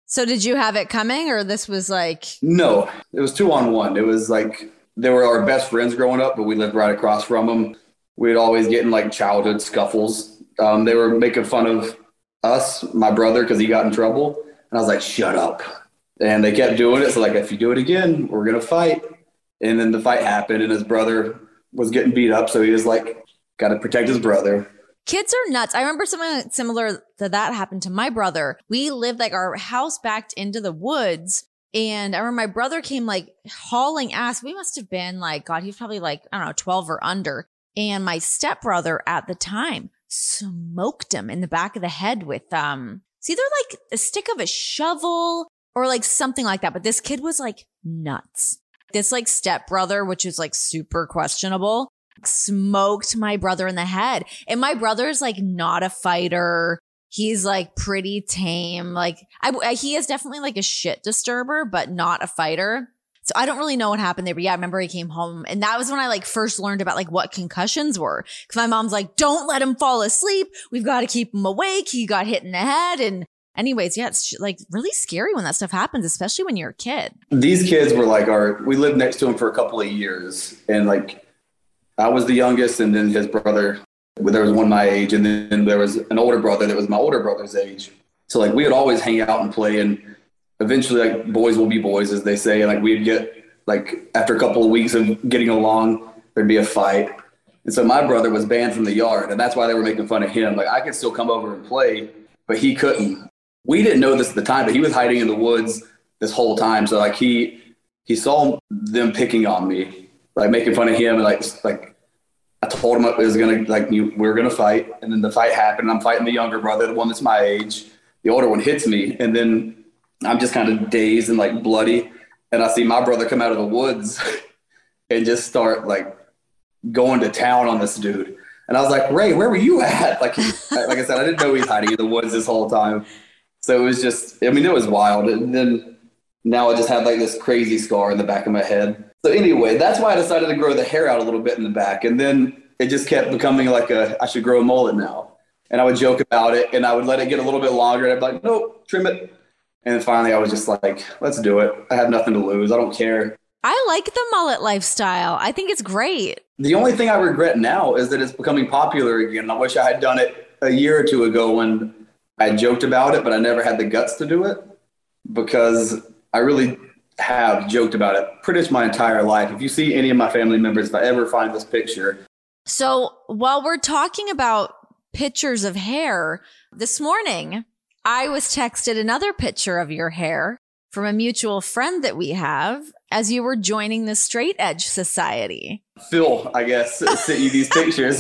So did you have it coming, or this was like? No, it was two on one. It was like they were our best friends growing up, but we lived right across from them. We'd always get in like childhood scuffles. Um, they were making fun of us, my brother, because he got in trouble. And I was like, shut up. And they kept doing it. So like, if you do it again, we're going to fight. And then the fight happened and his brother was getting beat up. So he was like, got to protect his brother. Kids are nuts. I remember something similar to that happened to my brother. We lived like our house backed into the woods. And I remember my brother came like hauling ass. We must have been like, God, he was probably like, I don't know, twelve or under. And my stepbrother at the time smoked him in the back of the head with, um, it's either like a stick of a shovel or like something like that. But this kid was like nuts. This like stepbrother, which is like super questionable, smoked my brother in the head. And my brother's like not a fighter. He's like pretty tame. Like I, I, he is definitely like a shit disturber, but not a fighter. So I don't really know what happened there, but yeah, I remember he came home and that was when I like first learned about like what concussions were. Cause my mom's like, don't let him fall asleep. We've got to keep him awake. He got hit in the head. And anyways, yeah, it's like really scary when that stuff happens, especially when you're a kid. These kids were like our, we lived next to him for a couple of years. And like, I was the youngest and then his brother, there was one my age. And then there was an older brother that was my older brother's age. So like we would always hang out and play, and eventually like boys will be boys, as they say. And like we'd get like after a couple of weeks of getting along, there'd be a fight. And so my brother was banned from the yard, and that's why they were making fun of him. Like I could still come over and play, but he couldn't. We didn't know this at the time, but he was hiding in the woods this whole time. So like he he saw them picking on me, like making fun of him, and like like I told him it was gonna like we were gonna fight, and then the fight happened. I'm fighting the younger brother, the one that's my age. The older one hits me, and then I'm just kind of dazed and like bloody. And I see my brother come out of the woods and just start like going to town on this dude. And I was like, Ray, where were you at? Like, like I said, I didn't know he was hiding in the woods this whole time. So it was just, I mean, it was wild. And then now I just had like this crazy scar in the back of my head. So anyway, that's why I decided to grow the hair out a little bit in the back. And then it just kept becoming like a, I should grow a mullet now. And I would joke about it and I would let it get a little bit longer. And I'd be like, nope, trim it. And then finally I was just like, let's do it. I have nothing to lose. I don't care. I like the mullet lifestyle. I think it's great. The only thing I regret now is that it's becoming popular again. I wish I had done it a year or two ago when I joked about it, but I never had the guts to do it, because I really have joked about it pretty much my entire life. If you see any of my family members, if I ever find this picture. So while we're talking about pictures of hair, this morning I was texted another picture of your hair from a mutual friend that we have as you were joining the Straight Edge Society. Phil, I guess, sent you these pictures.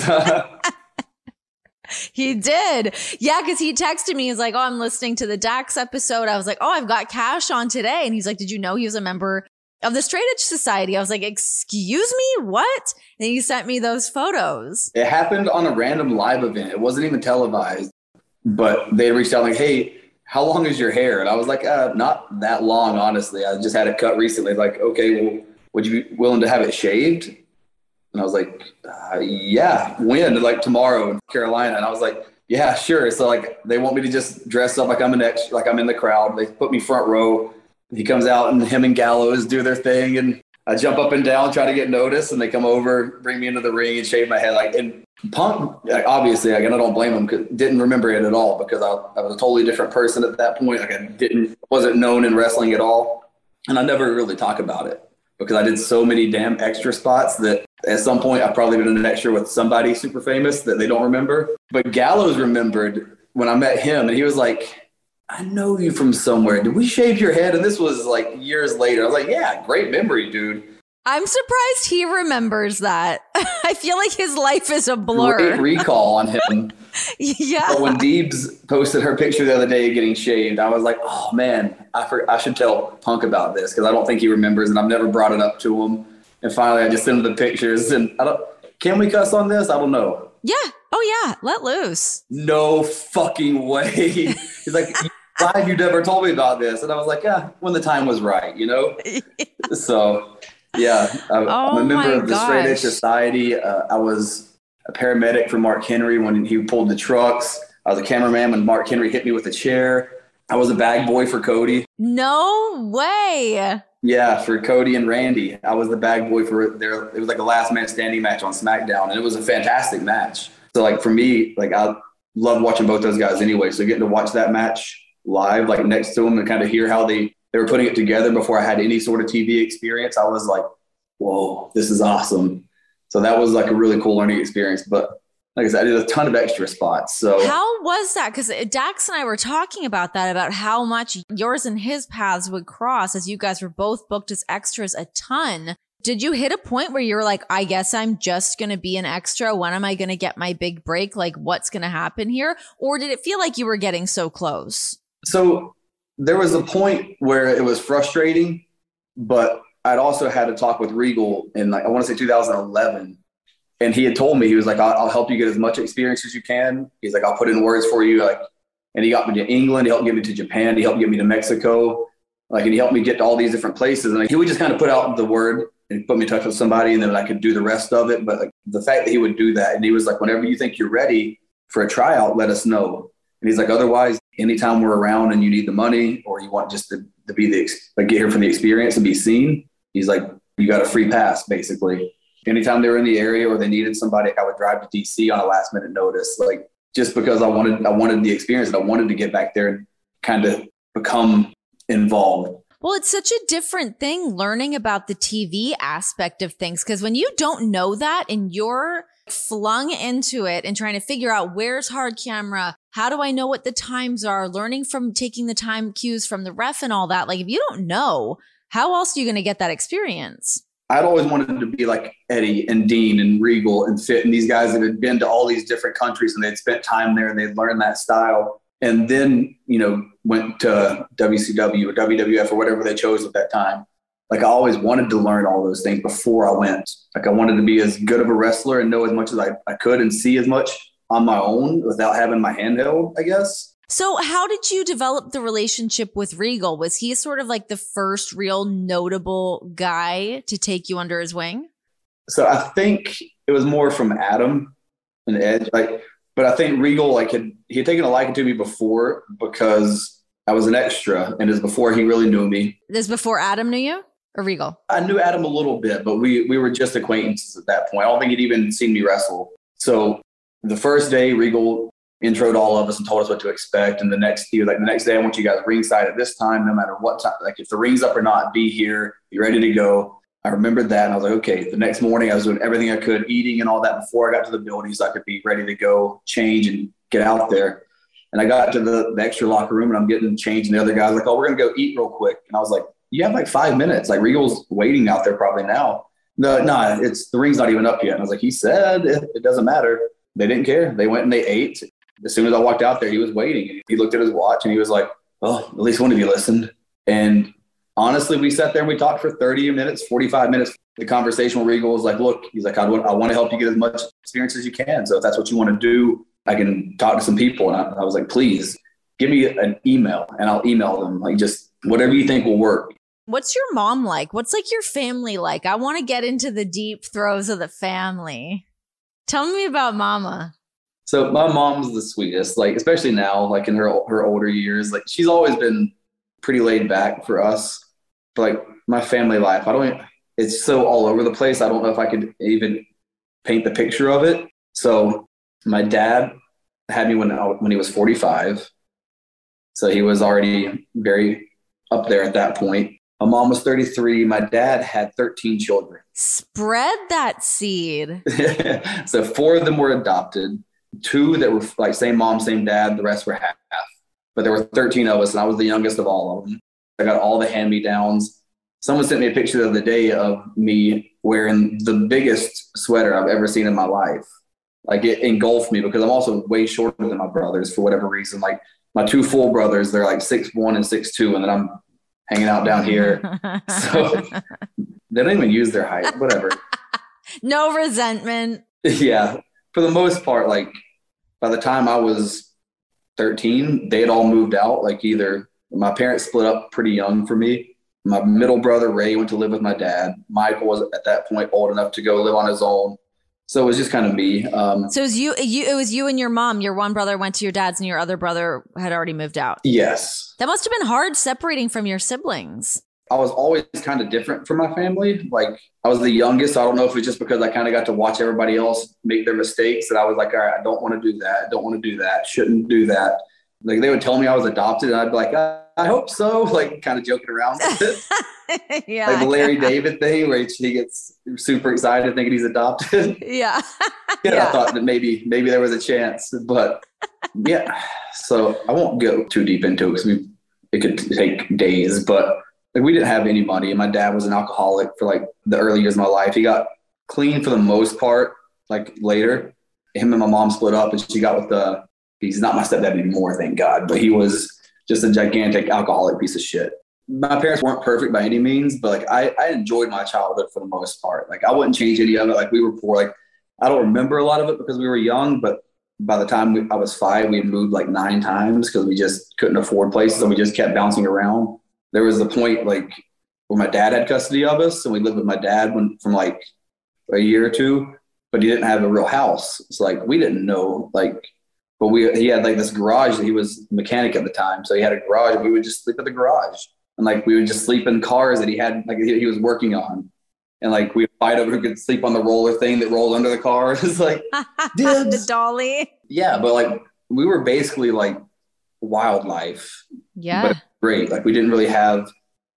He did. Yeah, because he texted me. He's like, oh, I'm listening to the Dax episode. I was like, oh, I've got Cash on today. And he's like, did you know he was a member of the Straight Edge Society? I was like, excuse me, what? And he sent me those photos. It happened on a random live event. It wasn't even televised, but they reached out like, hey, how long is your hair? And I was like, uh, not that long, honestly. I just had it cut recently. Like, okay, well, would you be willing to have it shaved? And I was like, uh, yeah, when? Like tomorrow in Carolina. And I was like, yeah, sure. So like, they want me to just dress up like I'm an ex, like I'm in the crowd. They put me front row. He comes out and him and Gallows do their thing. And I jump up and down, try to get noticed. And they come over, bring me into the ring and shave my head. Like, and Punk, like, obviously, like, and I don't blame him, because didn't remember it at all, because I, I was a totally different person at that point. Like I didn't, wasn't known in wrestling at all. And I never really talk about it because I did so many damn extra spots that at some point I've probably been an extra with somebody super famous that they don't remember. But Gallows remembered when I met him, and he was like, I know you from somewhere. Did we shave your head? And this was like years later. I was like, yeah, great memory, dude. I'm surprised he remembers that. I feel like his life is a blur. Great recall on him. Yeah. But when Deebs posted her picture the other day getting shaved, I was like, oh man, I for, I should tell Punk about this, because I don't think he remembers, and I've never brought it up to him. And finally, I just sent him the pictures. And I don't. Can we cuss on this? I don't know. Yeah. Oh yeah. Let loose. No fucking way. He's like, why have you never told me about this? And I was like, yeah, when the time was right, you know. Yeah. So. Yeah, I'm, oh I'm a member of the gosh. Straight Edge Society. Uh, I was a paramedic for Mark Henry when he pulled the trucks. I was a cameraman when Mark Henry hit me with a chair. I was a bag boy for Cody. No way. Yeah, for Cody and Randy. I was the bag boy for their, it was like a last man standing match on SmackDown, and it was a fantastic match. So like for me, like I love watching both those guys anyway. So getting to watch that match live, like next to them, and kind of hear how they, they were putting it together before I had any sort of T V experience, I was like, whoa, this is awesome. So that was like a really cool learning experience. But like I said, I did a ton of extra spots. So how was that? Because Dax and I were talking about that, about how much yours and his paths would cross as you guys were both booked as extras a ton. Did you hit a point where you were like, I guess I'm just going to be an extra? When am I going to get my big break? Like, what's going to happen here? Or did it feel like you were getting so close? So there was a point where it was frustrating, but I'd also had a talk with Regal in, like, I want to say two thousand eleven. And he had told me, he was like, I'll, I'll help you get as much experience as you can. He's like, I'll put in words for you. Like, and he got me to England. He helped get me to Japan. He helped get me to Mexico. Like, and he helped me get to all these different places. And like, he would just kind of put out the word and put me in touch with somebody, and then I could do the rest of it. But like, the fact that he would do that, and he was like, whenever you think you're ready for a tryout, let us know. And he's like, otherwise, anytime we're around and you need the money, or you want just to, to be the, like, get here for the experience and be seen, he's like, you got a free pass, basically. Anytime they were in the area or they needed somebody, I would drive to D C on a last minute notice, like, just because I wanted, I wanted the experience, and I wanted to get back there and kind of become involved. Well, it's such a different thing learning about the T V aspect of things, because when you don't know that and you're flung into it and trying to figure out where's hard camera, how do I know what the times are, learning from taking the time cues from the ref and all that. Like, if you don't know, how else are you going to get that experience? I'd always wanted to be like Eddie and Dean and Regal and Fit and these guys that had been to all these different countries and they'd spent time there and they'd learned that style. And then, you know, went to W C W or W W F or whatever they chose at that time. Like, I always wanted to learn all those things before I went. Like, I wanted to be as good of a wrestler and know as much as I, I could and see as much on my own without having my hand held, I guess. So how did you develop the relationship with Regal? Was he sort of like the first real notable guy to take you under his wing? So I think it was more from Adam and Edge. Like, but I think Regal, like, had, he had taken a liking to me before because I was an extra, and it was before he really knew me. This is before Adam knew you, or Regal? I knew Adam a little bit, but we we were just acquaintances at that point. I don't think he'd even seen me wrestle. So the first day, Regal introed all of us and told us what to expect. And the next, he was like, the next day, I want you guys ringside at this time, no matter what time. Like, if the ring's up or not, be here, be ready to go. I remembered that, and I was like, okay. The next morning, I was doing everything I could, eating and all that before I got to the building so I could be ready to go, change, and get out there. And I got to the, the extra locker room, and I'm getting changed, and the other guy's like, oh, we're going to go eat real quick. And I was like, you have like five minutes. Like, Regal's waiting out there probably now. No, no, it's the ring's not even up yet. And I was like, he said it, it doesn't matter. They didn't care. They went and they ate. As soon as I walked out there, he was waiting. He looked at his watch and he was like, oh, at least one of you listened. And honestly, we sat there and we talked for thirty minutes, forty-five minutes. The conversation with Regal was like, look, he's like, I want, I want to help you get as much experience as you can. So if that's what you want to do, I can talk to some people. And I, I was like, please give me an email and I'll email them. Like, just whatever you think will work. What's your mom like? What's like your family like? I want to get into the deep throes of the family. Tell me about Mama. So my mom's the sweetest, like, especially now, like in her her older years. Like, she's always been pretty laid back for us. But like, my family life, I don't, it's so all over the place. I don't know if I could even paint the picture of it. So my dad had me when I, when he was forty-five. So he was already very up there at that point. My mom was thirty-three. My dad had thirteen children. Spread that seed. So four of them were adopted. Two that were like same mom, same dad. The rest were half. But there were thirteen of us, and I was the youngest of all of them. I got all the hand-me-downs. Someone sent me a picture the other day of me wearing the biggest sweater I've ever seen in my life. Like, it engulfed me because I'm also way shorter than my brothers for whatever reason. Like, my two full brothers, they're like six one and six two, and then I'm hanging out down here. So they don't even use their height, whatever. No resentment. Yeah. For the most part, like, by the time I was thirteen, they had all moved out. Like, either my parents split up pretty young for me. My middle brother, Ray, went to live with my dad. Michael was at that point old enough to go live on his own. So it was just kind of me. Um, so it was you, you, it was you and your mom. Your one brother went to your dad's and your other brother had already moved out. Yes. That must have been hard separating from your siblings. I was always kind of different from my family. Like I was the youngest. So I don't know if it's just because I kind of got to watch everybody else make their mistakes that I was like, all right, I don't want to do that. I don't want to do that. Shouldn't do that. Like they would tell me I was adopted and I'd be like, I, I hope so. Like kind of joking around with it. Yeah. Like the Larry yeah. David thing where he gets super excited thinking he's adopted. Yeah. yeah, yeah. I thought that maybe, maybe there was a chance, but yeah. So I won't go too deep into it because we, it could take days, but like we didn't have any money and my dad was an alcoholic for like the early years of my life. He got clean for the most part, like later. Him and my mom split up and she got with the, he's not my stepdad anymore, thank God, but he was just a gigantic alcoholic piece of shit. My parents weren't perfect by any means, but like I, I enjoyed my childhood for the most part. Like I wouldn't change any of it. Like we were poor. Like I don't remember a lot of it because we were young, but by the time we, I was five, we had moved like nine times because we just couldn't afford places and we just kept bouncing around. There was the point like where my dad had custody of us and we lived with my dad when, from like a year or two, but he didn't have a real house. It's like, we didn't know, like, but we, he had like this garage. He was a mechanic at the time. So he had a garage and we would just sleep at the garage. And like, we would just sleep in cars that he had, like he, he was working on. And like, we'd fight over who could sleep on the roller thing that rolled under the car. It's like, the dolly. Yeah. But like, we were basically like wildlife. Yeah. But great. Like we didn't really have,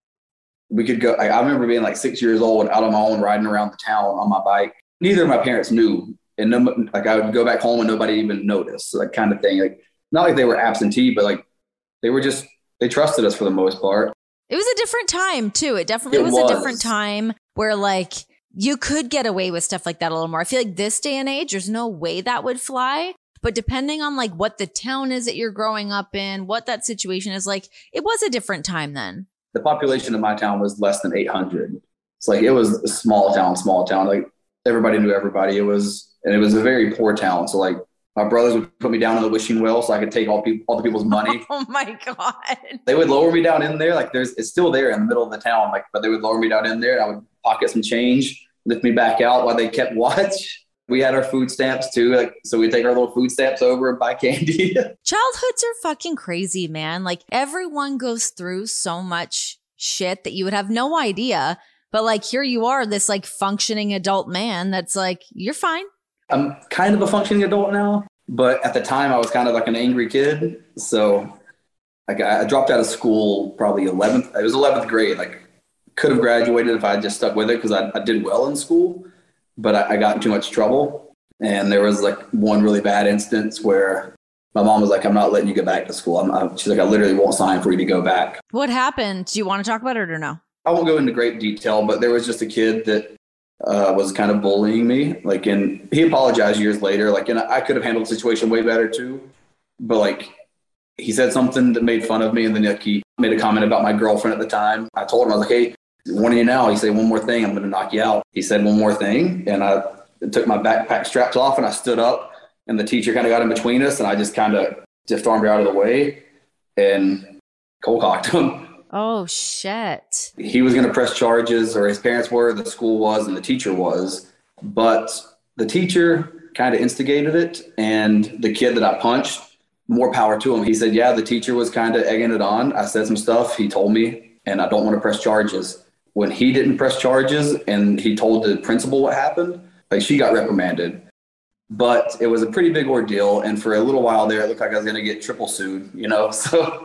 we could go, like, I remember being like six years old out on my own, riding around the town on my bike. Neither of my parents knew. And no, like I would go back home and nobody even noticed, so that kind of thing. Like, not like they were absentee, but like they were just, they trusted us for the most part. It was a different time too. It definitely it was, was a different time where like you could get away with stuff like that a little more. I feel like this day and age, there's no way that would fly. But depending on like what the town is that you're growing up in, what that situation is like, it was a different time then. The population of my town was less than eight hundred. It's like, it was a small town, small town. Like everybody knew everybody. It was, and it was a very poor town. So like my brothers would put me down in the wishing well so I could take all people, all the people's money. Oh my God. They would lower me down in there. Like there's, it's still there in the middle of the town. Like, but they would lower me down in there and I would pocket some change, lift me back out while they kept watch. We had our food stamps too. Like, so we take our little food stamps over and buy candy. Childhoods are fucking crazy, man. Like everyone goes through so much shit that you would have no idea. But like, here you are, this like functioning adult man that's like, you're fine. I'm kind of a functioning adult now, but at the time I was kind of like an angry kid. So like I dropped out of school probably eleventh. It was eleventh grade. Like could have graduated if I had just stuck with it because I, I did well in school, but I, I got in too much trouble. And there was like one really bad instance where my mom was like, I'm not letting you get back to school. I'm, I'm, she's like, I literally won't sign for you to go back. What happened? Do you want to talk about it or no? I won't go into great detail, but there was just a kid that uh, was kind of bullying me. Like, and he apologized years later. Like, and I could have handled the situation way better too. But like, he said something that made fun of me, and then like, he made a comment about my girlfriend at the time. I told him, I was like, hey, warning you now. He said, one more thing, I'm going to knock you out. He said one more thing, and I took my backpack straps off, and I stood up, and the teacher kind of got in between us, and I just kind of just armed her out of the way and cold cocked him. Oh, shit. He was going to press charges, or his parents were, the school was, and the teacher was. But the teacher kind of instigated it, and the kid that I punched, more power to him. He said, yeah, the teacher was kind of egging it on. I said some stuff. He told me, and I don't want to press charges. When he didn't press charges and he told the principal what happened, like she got reprimanded. But it was a pretty big ordeal. And for a little while there, it looked like I was going to get triple sued, you know? So,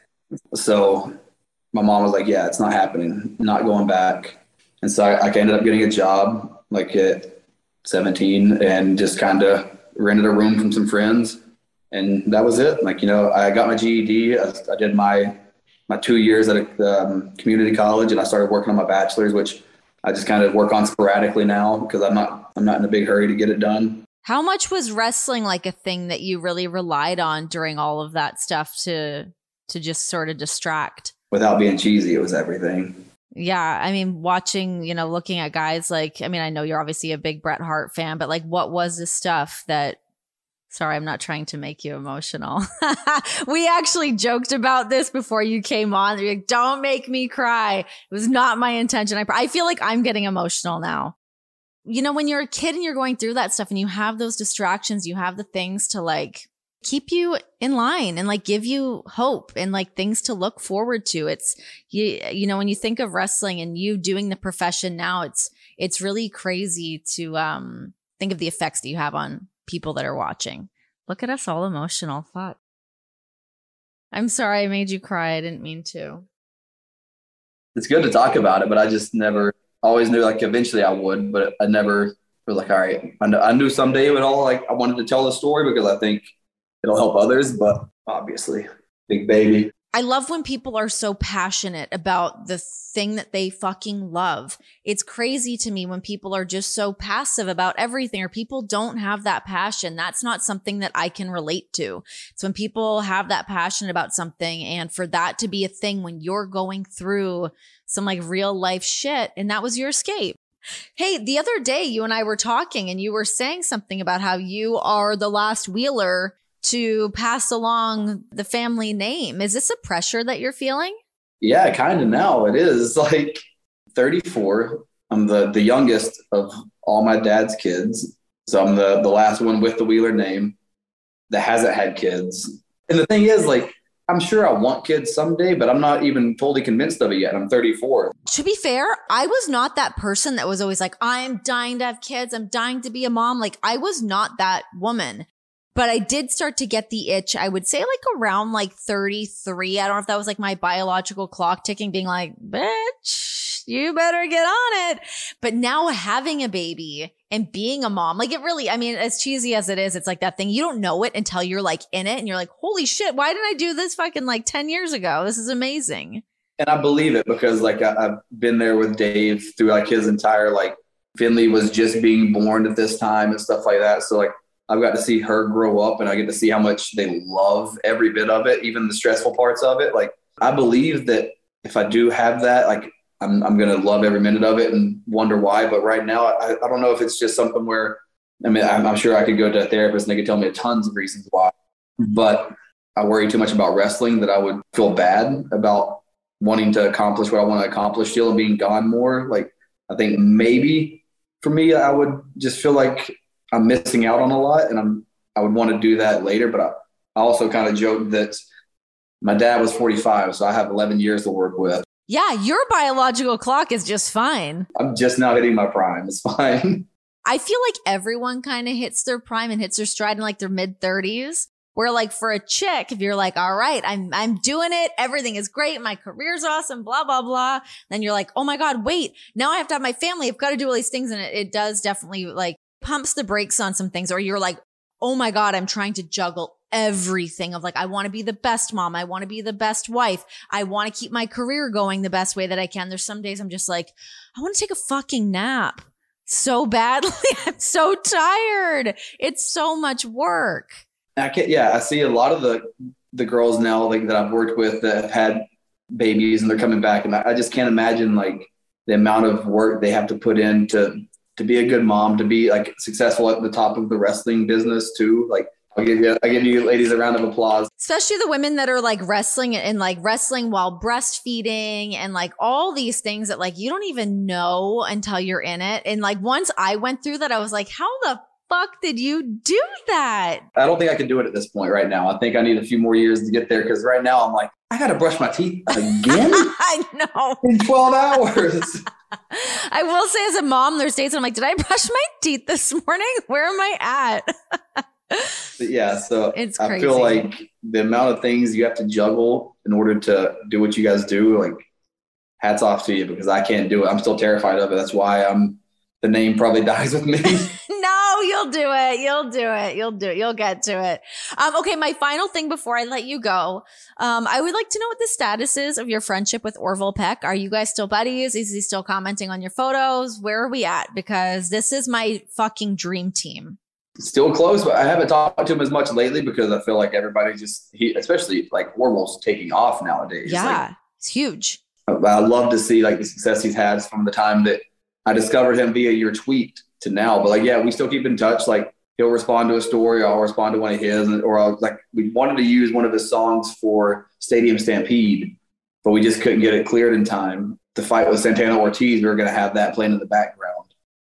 so my mom was like, yeah, it's not happening, not going back. And so I, I ended up getting a job like at seventeen and just kind of rented a room from some friends. And that was it. Like, you know, I got my G E D. I, I did my, my two years at a um, community college, and I started working on my bachelor's, which I just kind of work on sporadically now because I'm not, I'm not in a big hurry to get it done. How much was wrestling like a thing that you really relied on during all of that stuff to, to just sort of distract? Without being cheesy, it was everything. Yeah. I mean, watching, you know, looking at guys like, I mean, I know you're obviously a big Bret Hart fan, but like, what was the stuff that, sorry, I'm not trying to make you emotional. We actually joked about this before you came on. You're like, don't make me cry. It was not my intention. I, I feel like I'm getting emotional now. you know, when you're a kid and you're going through that stuff and you have those distractions, you have the things to like keep you in line and like give you hope and like things to look forward to. It's, you, you know, when you think of wrestling and you doing the profession now, it's, it's really crazy to um, think of the effects that you have on people that are watching. Look at us all emotional. Fuck. I'm sorry I made you cry. I didn't mean to. It's good to talk about it, but I just never, always knew like eventually I would, but I never was like, all right, I, kn- I knew someday it would all like, I wanted to tell the story because I think it'll help others, but obviously big baby. I love when people are so passionate about the thing that they fucking love. It's crazy to me when people are just so passive about everything, or people don't have that passion. That's not something that I can relate to. It's when people have that passion about something, and for that to be a thing when you're going through some like real life shit, and that was your escape. Hey, the other day you and I were talking and you were saying something about how you are the last Wheeler to pass along the family name. Is this a pressure that you're feeling? Yeah, kind of now it is. Like thirty-four. I'm the, the youngest of all my dad's kids. So I'm the, the last one with the Wheeler name that hasn't had kids. And the thing is, like, I'm sure I want kids someday, but I'm not even fully convinced of it yet. I'm thirty-four. To be fair, I was not that person that was always like, I'm dying to have kids. I'm dying to be a mom. Like, I was not that woman. But I did start to get the itch, I would say like around like thirty-three. I don't know if that was like my biological clock ticking, being like, bitch, you better get on it. But now having a baby and being a mom, like it really, I mean, as cheesy as it is, it's like that thing. You don't know it until you're like in it and you're like, holy shit, why didn't I do this fucking like ten years ago? This is amazing. And I believe it because like I, I've been there with Dave through like his entire, like Finley was just being born at this time and stuff like that. So like, I've got to see her grow up and I get to see how much they love every bit of it, even the stressful parts of it. Like, I believe that if I do have that, like, I'm I'm going to love every minute of it and wonder why. But right now, I, I don't know if it's just something where, I mean, I'm, I'm sure I could go to a therapist and they could tell me tons of reasons why. But I worry too much about wrestling that I would feel bad about wanting to accomplish what I want to accomplish still and being gone more. Like, I think maybe for me, I would just feel like I'm missing out on a lot, and I'm I would want to do that later. But I, I also kind of joked that my dad was forty-five, so I have eleven years to work with. Yeah, your biological clock is just fine. I'm just now hitting my prime. It's fine. I feel like everyone kind of hits their prime and hits their stride in like their mid thirties. Where like for a chick, if you're like, all right, I'm I'm doing it, everything is great, my career's awesome, blah, blah, blah. Then you're like, oh my God, wait, now I have to have my family. I've got to do all these things. And it, it does definitely like pumps the brakes on some things. Or you're like, oh my God, I'm trying to juggle everything of like, I want to be the best mom. I want to be the best wife. I want to keep my career going the best way that I can. There's some days I'm just like, I want to take a fucking nap so badly. I'm so tired. It's so much work. I can't, yeah, I see a lot of the the girls now like that I've worked with that have had babies and they're coming back. And I, I just can't imagine like the amount of work they have to put in to to be a good mom, to be like successful at the top of the wrestling business too. Like I'll give you, I'll give you ladies a round of applause. Especially the women that are like wrestling and like wrestling while breastfeeding and like all these things that like you don't even know until you're in it. And like once I went through that, I was like, how the fuck did you do that? I don't think I can do it at this point right now. I think I need a few more years to get there because right now I'm like, I got to brush my teeth again? I know. In twelve hours. I will say as a mom, there's days I'm like, did I brush my teeth this morning? Where am I at? But yeah, so it's I feel like the amount of things you have to juggle in order to do what you guys do, like hats off to you because I can't do it. I'm still terrified of it. That's why I'm the name probably dies with me. No, you'll do it. You'll do it. You'll do it. You'll get to it. Um, okay, my final thing before I let you go. Um, I would like to know what the status is of your friendship with Orville Peck. Are you guys still buddies? Is he still commenting on your photos? Where are we at? Because this is my fucking dream team. Still close, but I haven't talked to him as much lately because I feel like everybody just, he, especially like Orville's taking off nowadays. Yeah, like, it's huge. I, I love to see like the success he's had from the time that I discovered him via your tweet to now. But like, yeah, we still keep in touch. Like he'll respond to a story, I'll respond to one of his, or I'll like, we wanted to use one of his songs for Stadium Stampede, but we just couldn't get it cleared in time. The fight with Santana Ortiz, we were going to have that playing in the background.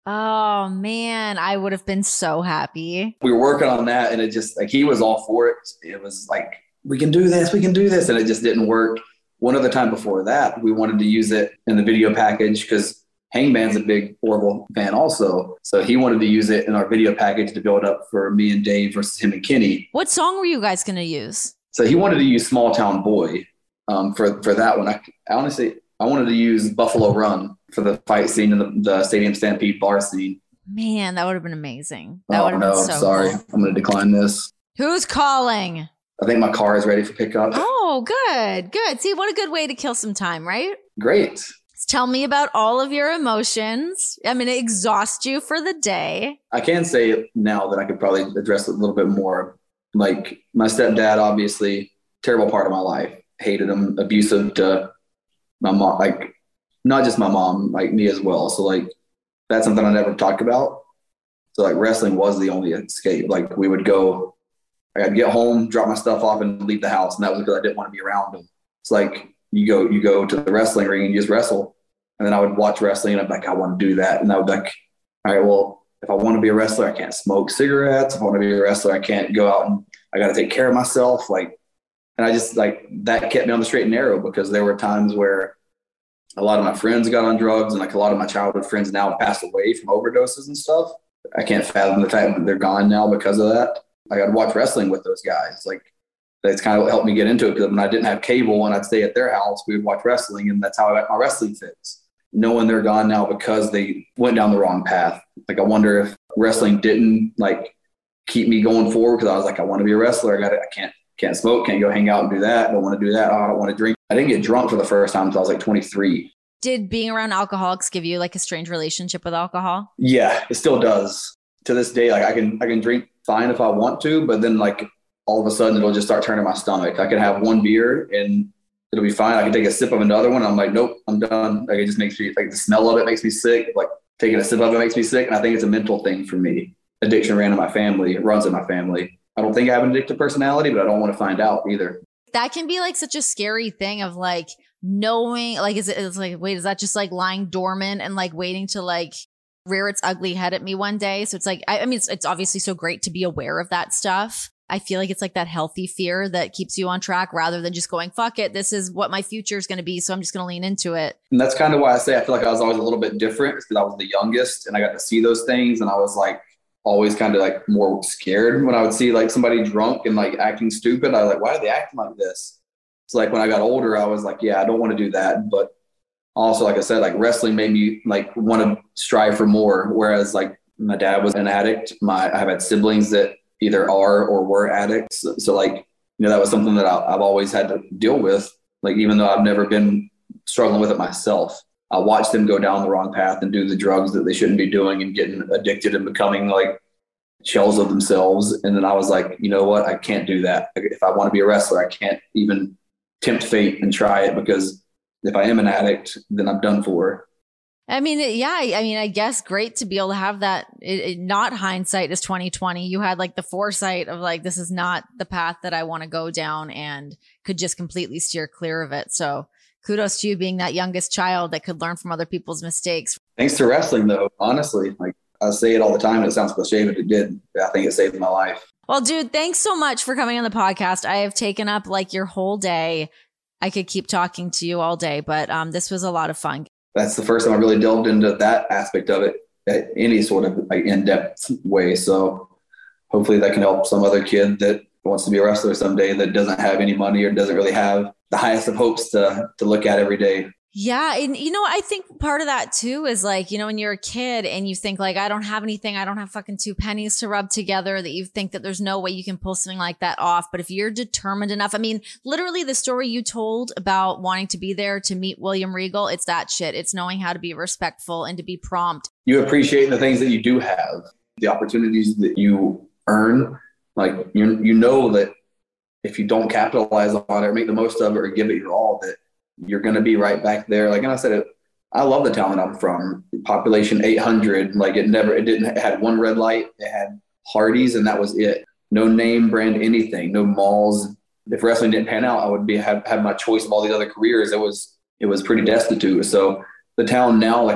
Oh man, I would have been so happy. We were working on that and it just like, he was all for it. It was like, we can do this, we can do this. And it just didn't work. One other time before that, we wanted to use it in the video package because Hangman's a big Orville fan also. So he wanted to use it in our video package to build up for me and Dave versus him and Kenny. What song were you guys going to use? So he wanted to use Small Town Boy um, for, for that one. I, I honestly, I wanted to use Buffalo Run for the fight scene in the, the Stadium Stampede bar scene. Man, that would have been amazing. That oh, would have no, been so sorry. cool. I'm going to decline this. Who's calling? I think my car is ready for pickup. Oh, good, good. See, what a good way to kill some time, right? Great. Tell me about all of your emotions. I'm going to exhaust you for the day. I can say now that I could probably address it a little bit more. Like my stepdad, obviously, terrible part of my life. Hated him, abusive to my mom, like not just my mom, like me as well. So like that's something I never talk about. So like wrestling was the only escape. Like we would go, I'd get home, drop my stuff off and leave the house. And that was because I didn't want to be around him. It's like you go, you go to the wrestling ring and you just wrestle. And then I would watch wrestling and I'm like, I want to do that. And I would be like, all right, well, if I want to be a wrestler, I can't smoke cigarettes. If I want to be a wrestler, I can't go out and I got to take care of myself. Like, and I just like, that kept me on the straight and narrow because there were times where a lot of my friends got on drugs and like a lot of my childhood friends now have passed away from overdoses and stuff. I can't fathom the fact that they're gone now because of that. I got to watch wrestling with those guys. Like that's kind of what helped me get into it because when I didn't have cable and I'd stay at their house, we would watch wrestling and that's how I got my wrestling fix. Knowing they're gone now because they went down the wrong path. Like, I wonder if wrestling didn't like keep me going forward because I was like, I want to be a wrestler. I got it. I can't, can't smoke, can't go hang out and do that. I don't want to do that. Oh, I don't want to drink. I didn't get drunk for the first time until I was like twenty-three. Did being around alcoholics give you like a strange relationship with alcohol? Yeah, it still does. To this day, like I can, I can drink fine if I want to, but then like all of a sudden it'll just start turning my stomach. I can have one beer and it'll be fine. I can take a sip of another one. I'm like, nope, I'm done. Like it just makes me like the smell of it makes me sick. Like taking a sip of it makes me sick. And I think it's a mental thing for me. Addiction ran in my family. It runs in my family. I don't think I have an addictive personality, but I don't want to find out either. That can be like such a scary thing of like knowing, like, is it, it's like, wait, is that just like lying dormant and like waiting to like rear its ugly head at me one day? So it's like, I, I mean, it's, it's obviously so great to be aware of that stuff. I feel like it's like that healthy fear that keeps you on track rather than just going, fuck it, this is what my future is going to be. So I'm just going to lean into it. And that's kind of why I say I feel like I was always a little bit different because I was the youngest and I got to see those things. And I was like always kind of like more scared when I would see like somebody drunk and like acting stupid. I was like, why are they acting like this? So like when I got older, I was like, yeah, I don't want to do that. But also, like I said, like wrestling made me like want to strive for more. Whereas like my dad was an addict. My I've had siblings that either are or were addicts. So, so like, you know, that was something that I, I've always had to deal with. Like, even though I've never been struggling with it myself, I watched them go down the wrong path and do the drugs that they shouldn't be doing and getting addicted and becoming like shells of themselves. And then I was like, you know what? I can't do that. If I want to be a wrestler, I can't even tempt fate and try it because if I am an addict, then I'm done for. I mean, yeah, I mean, I guess great to be able to have that. It, it, not hindsight is twenty twenty. You had like the foresight of like, this is not the path that I want to go down and could just completely steer clear of it. So kudos to you being that youngest child that could learn from other people's mistakes. Thanks to wrestling though, honestly, like I say it all the time and it sounds cliche, but it did. I think it saved my life. Well, dude, thanks so much for coming on the podcast. I have taken up like your whole day. I could keep talking to you all day, but um, this was a lot of fun. That's the first time I really delved into that aspect of it at any sort of like in-depth way. So hopefully that can help some other kid that wants to be a wrestler someday that doesn't have any money or doesn't really have the highest of hopes to to look at every day. Yeah. And, you know, I think part of that too is like, you know, when you're a kid and you think like, I don't have anything, I don't have fucking two pennies to rub together, that you think that there's no way you can pull something like that off. But if you're determined enough, I mean, literally the story you told about wanting to be there to meet William Regal, it's that shit. It's knowing how to be respectful and to be prompt. You appreciate the things that you do have, the opportunities that you earn. Like, you, you know that if you don't capitalize on it or make the most of it or give it your all, that you're going to be right back there. Like, and I said it, I love the town I'm from. Population eight hundred. Like it never, it didn't, it had one red light. It had Hardee's and that was it. No name brand, anything, no malls. If wrestling didn't pan out, I would be, have, have my choice of all these other careers. It was, it was pretty destitute. So the town now like is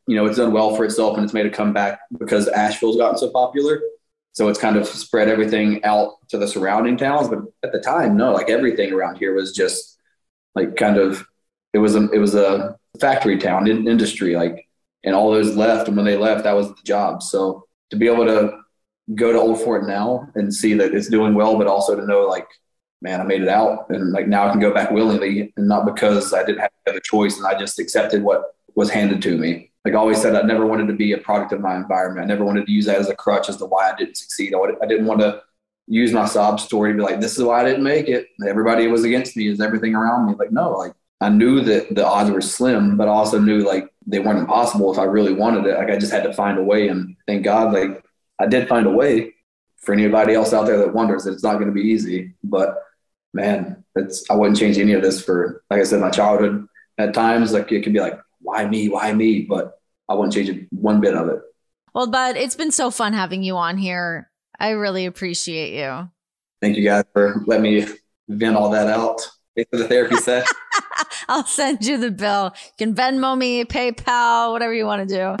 you know, it's done well for itself and it's made a comeback because Asheville's gotten so popular. So it's kind of spread everything out to the surrounding towns. But at the time, no, like everything around here was just like kind of, it was a, it was a factory town in industry, like, and all those left. And when they left, that was the job. So to be able to go to Old Fort now and see that it's doing well, but also to know like, man, I made it out. And like now I can go back willingly and not because I didn't have another choice and I just accepted what was handed to me. Like I always said, I never wanted to be a product of my environment. I never wanted to use that as a crutch as to why I didn't succeed. I, would, I didn't want to use my sob story to be like, this is why I didn't make it. Everybody was against me. Is everything around me? Like, no, like I knew that the odds were slim, but I also knew like they weren't impossible if I really wanted it. Like I just had to find a way. And thank God, like I did find a way. For anybody else out there that wonders that it's not going to be easy, but man, it's, I wouldn't change any of this for, like I said, my childhood. At times, like it could be like, why me, why me? But I wouldn't change it one bit of it. Well, Bud, it's been so fun having you on here. I really appreciate you. Thank you guys for letting me vent all that out. Thanks for the therapy session. I'll send you the bill. You can Venmo me, PayPal, whatever you want to do.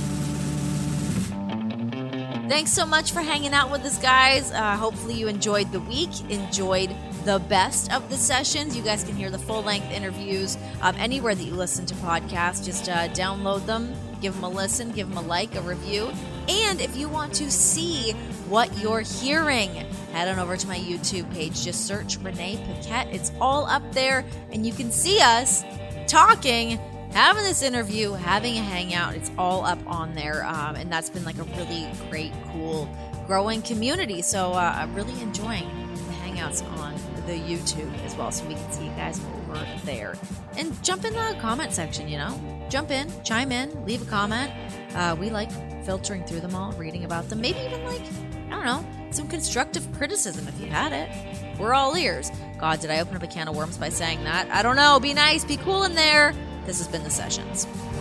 Thanks so much for hanging out with us, guys. Uh, hopefully you enjoyed the week, enjoyed the best of the sessions. You guys can hear the full-length interviews um, anywhere that you listen to podcasts. Just uh, download them, give them a listen, give them a like, a review. And if you want to see what you're hearing, head on over to my YouTube page. Just search Renee Paquette. It's all up there, and you can see us talking, having this interview, having a hangout. It's all up on there. Um, and that's been like a really great, cool, growing community. So uh, I'm really enjoying the hangouts on the YouTube as well. So we can see you guys over there. And jump in the comment section, you know. Jump in, chime in, leave a comment. Uh, we like filtering through them all, reading about them. Maybe even like, I don't know, some constructive criticism if you had it. We're all ears. God, did I open up a can of worms by saying that? I don't know. Be nice. Be cool in there. This has been The Sessions.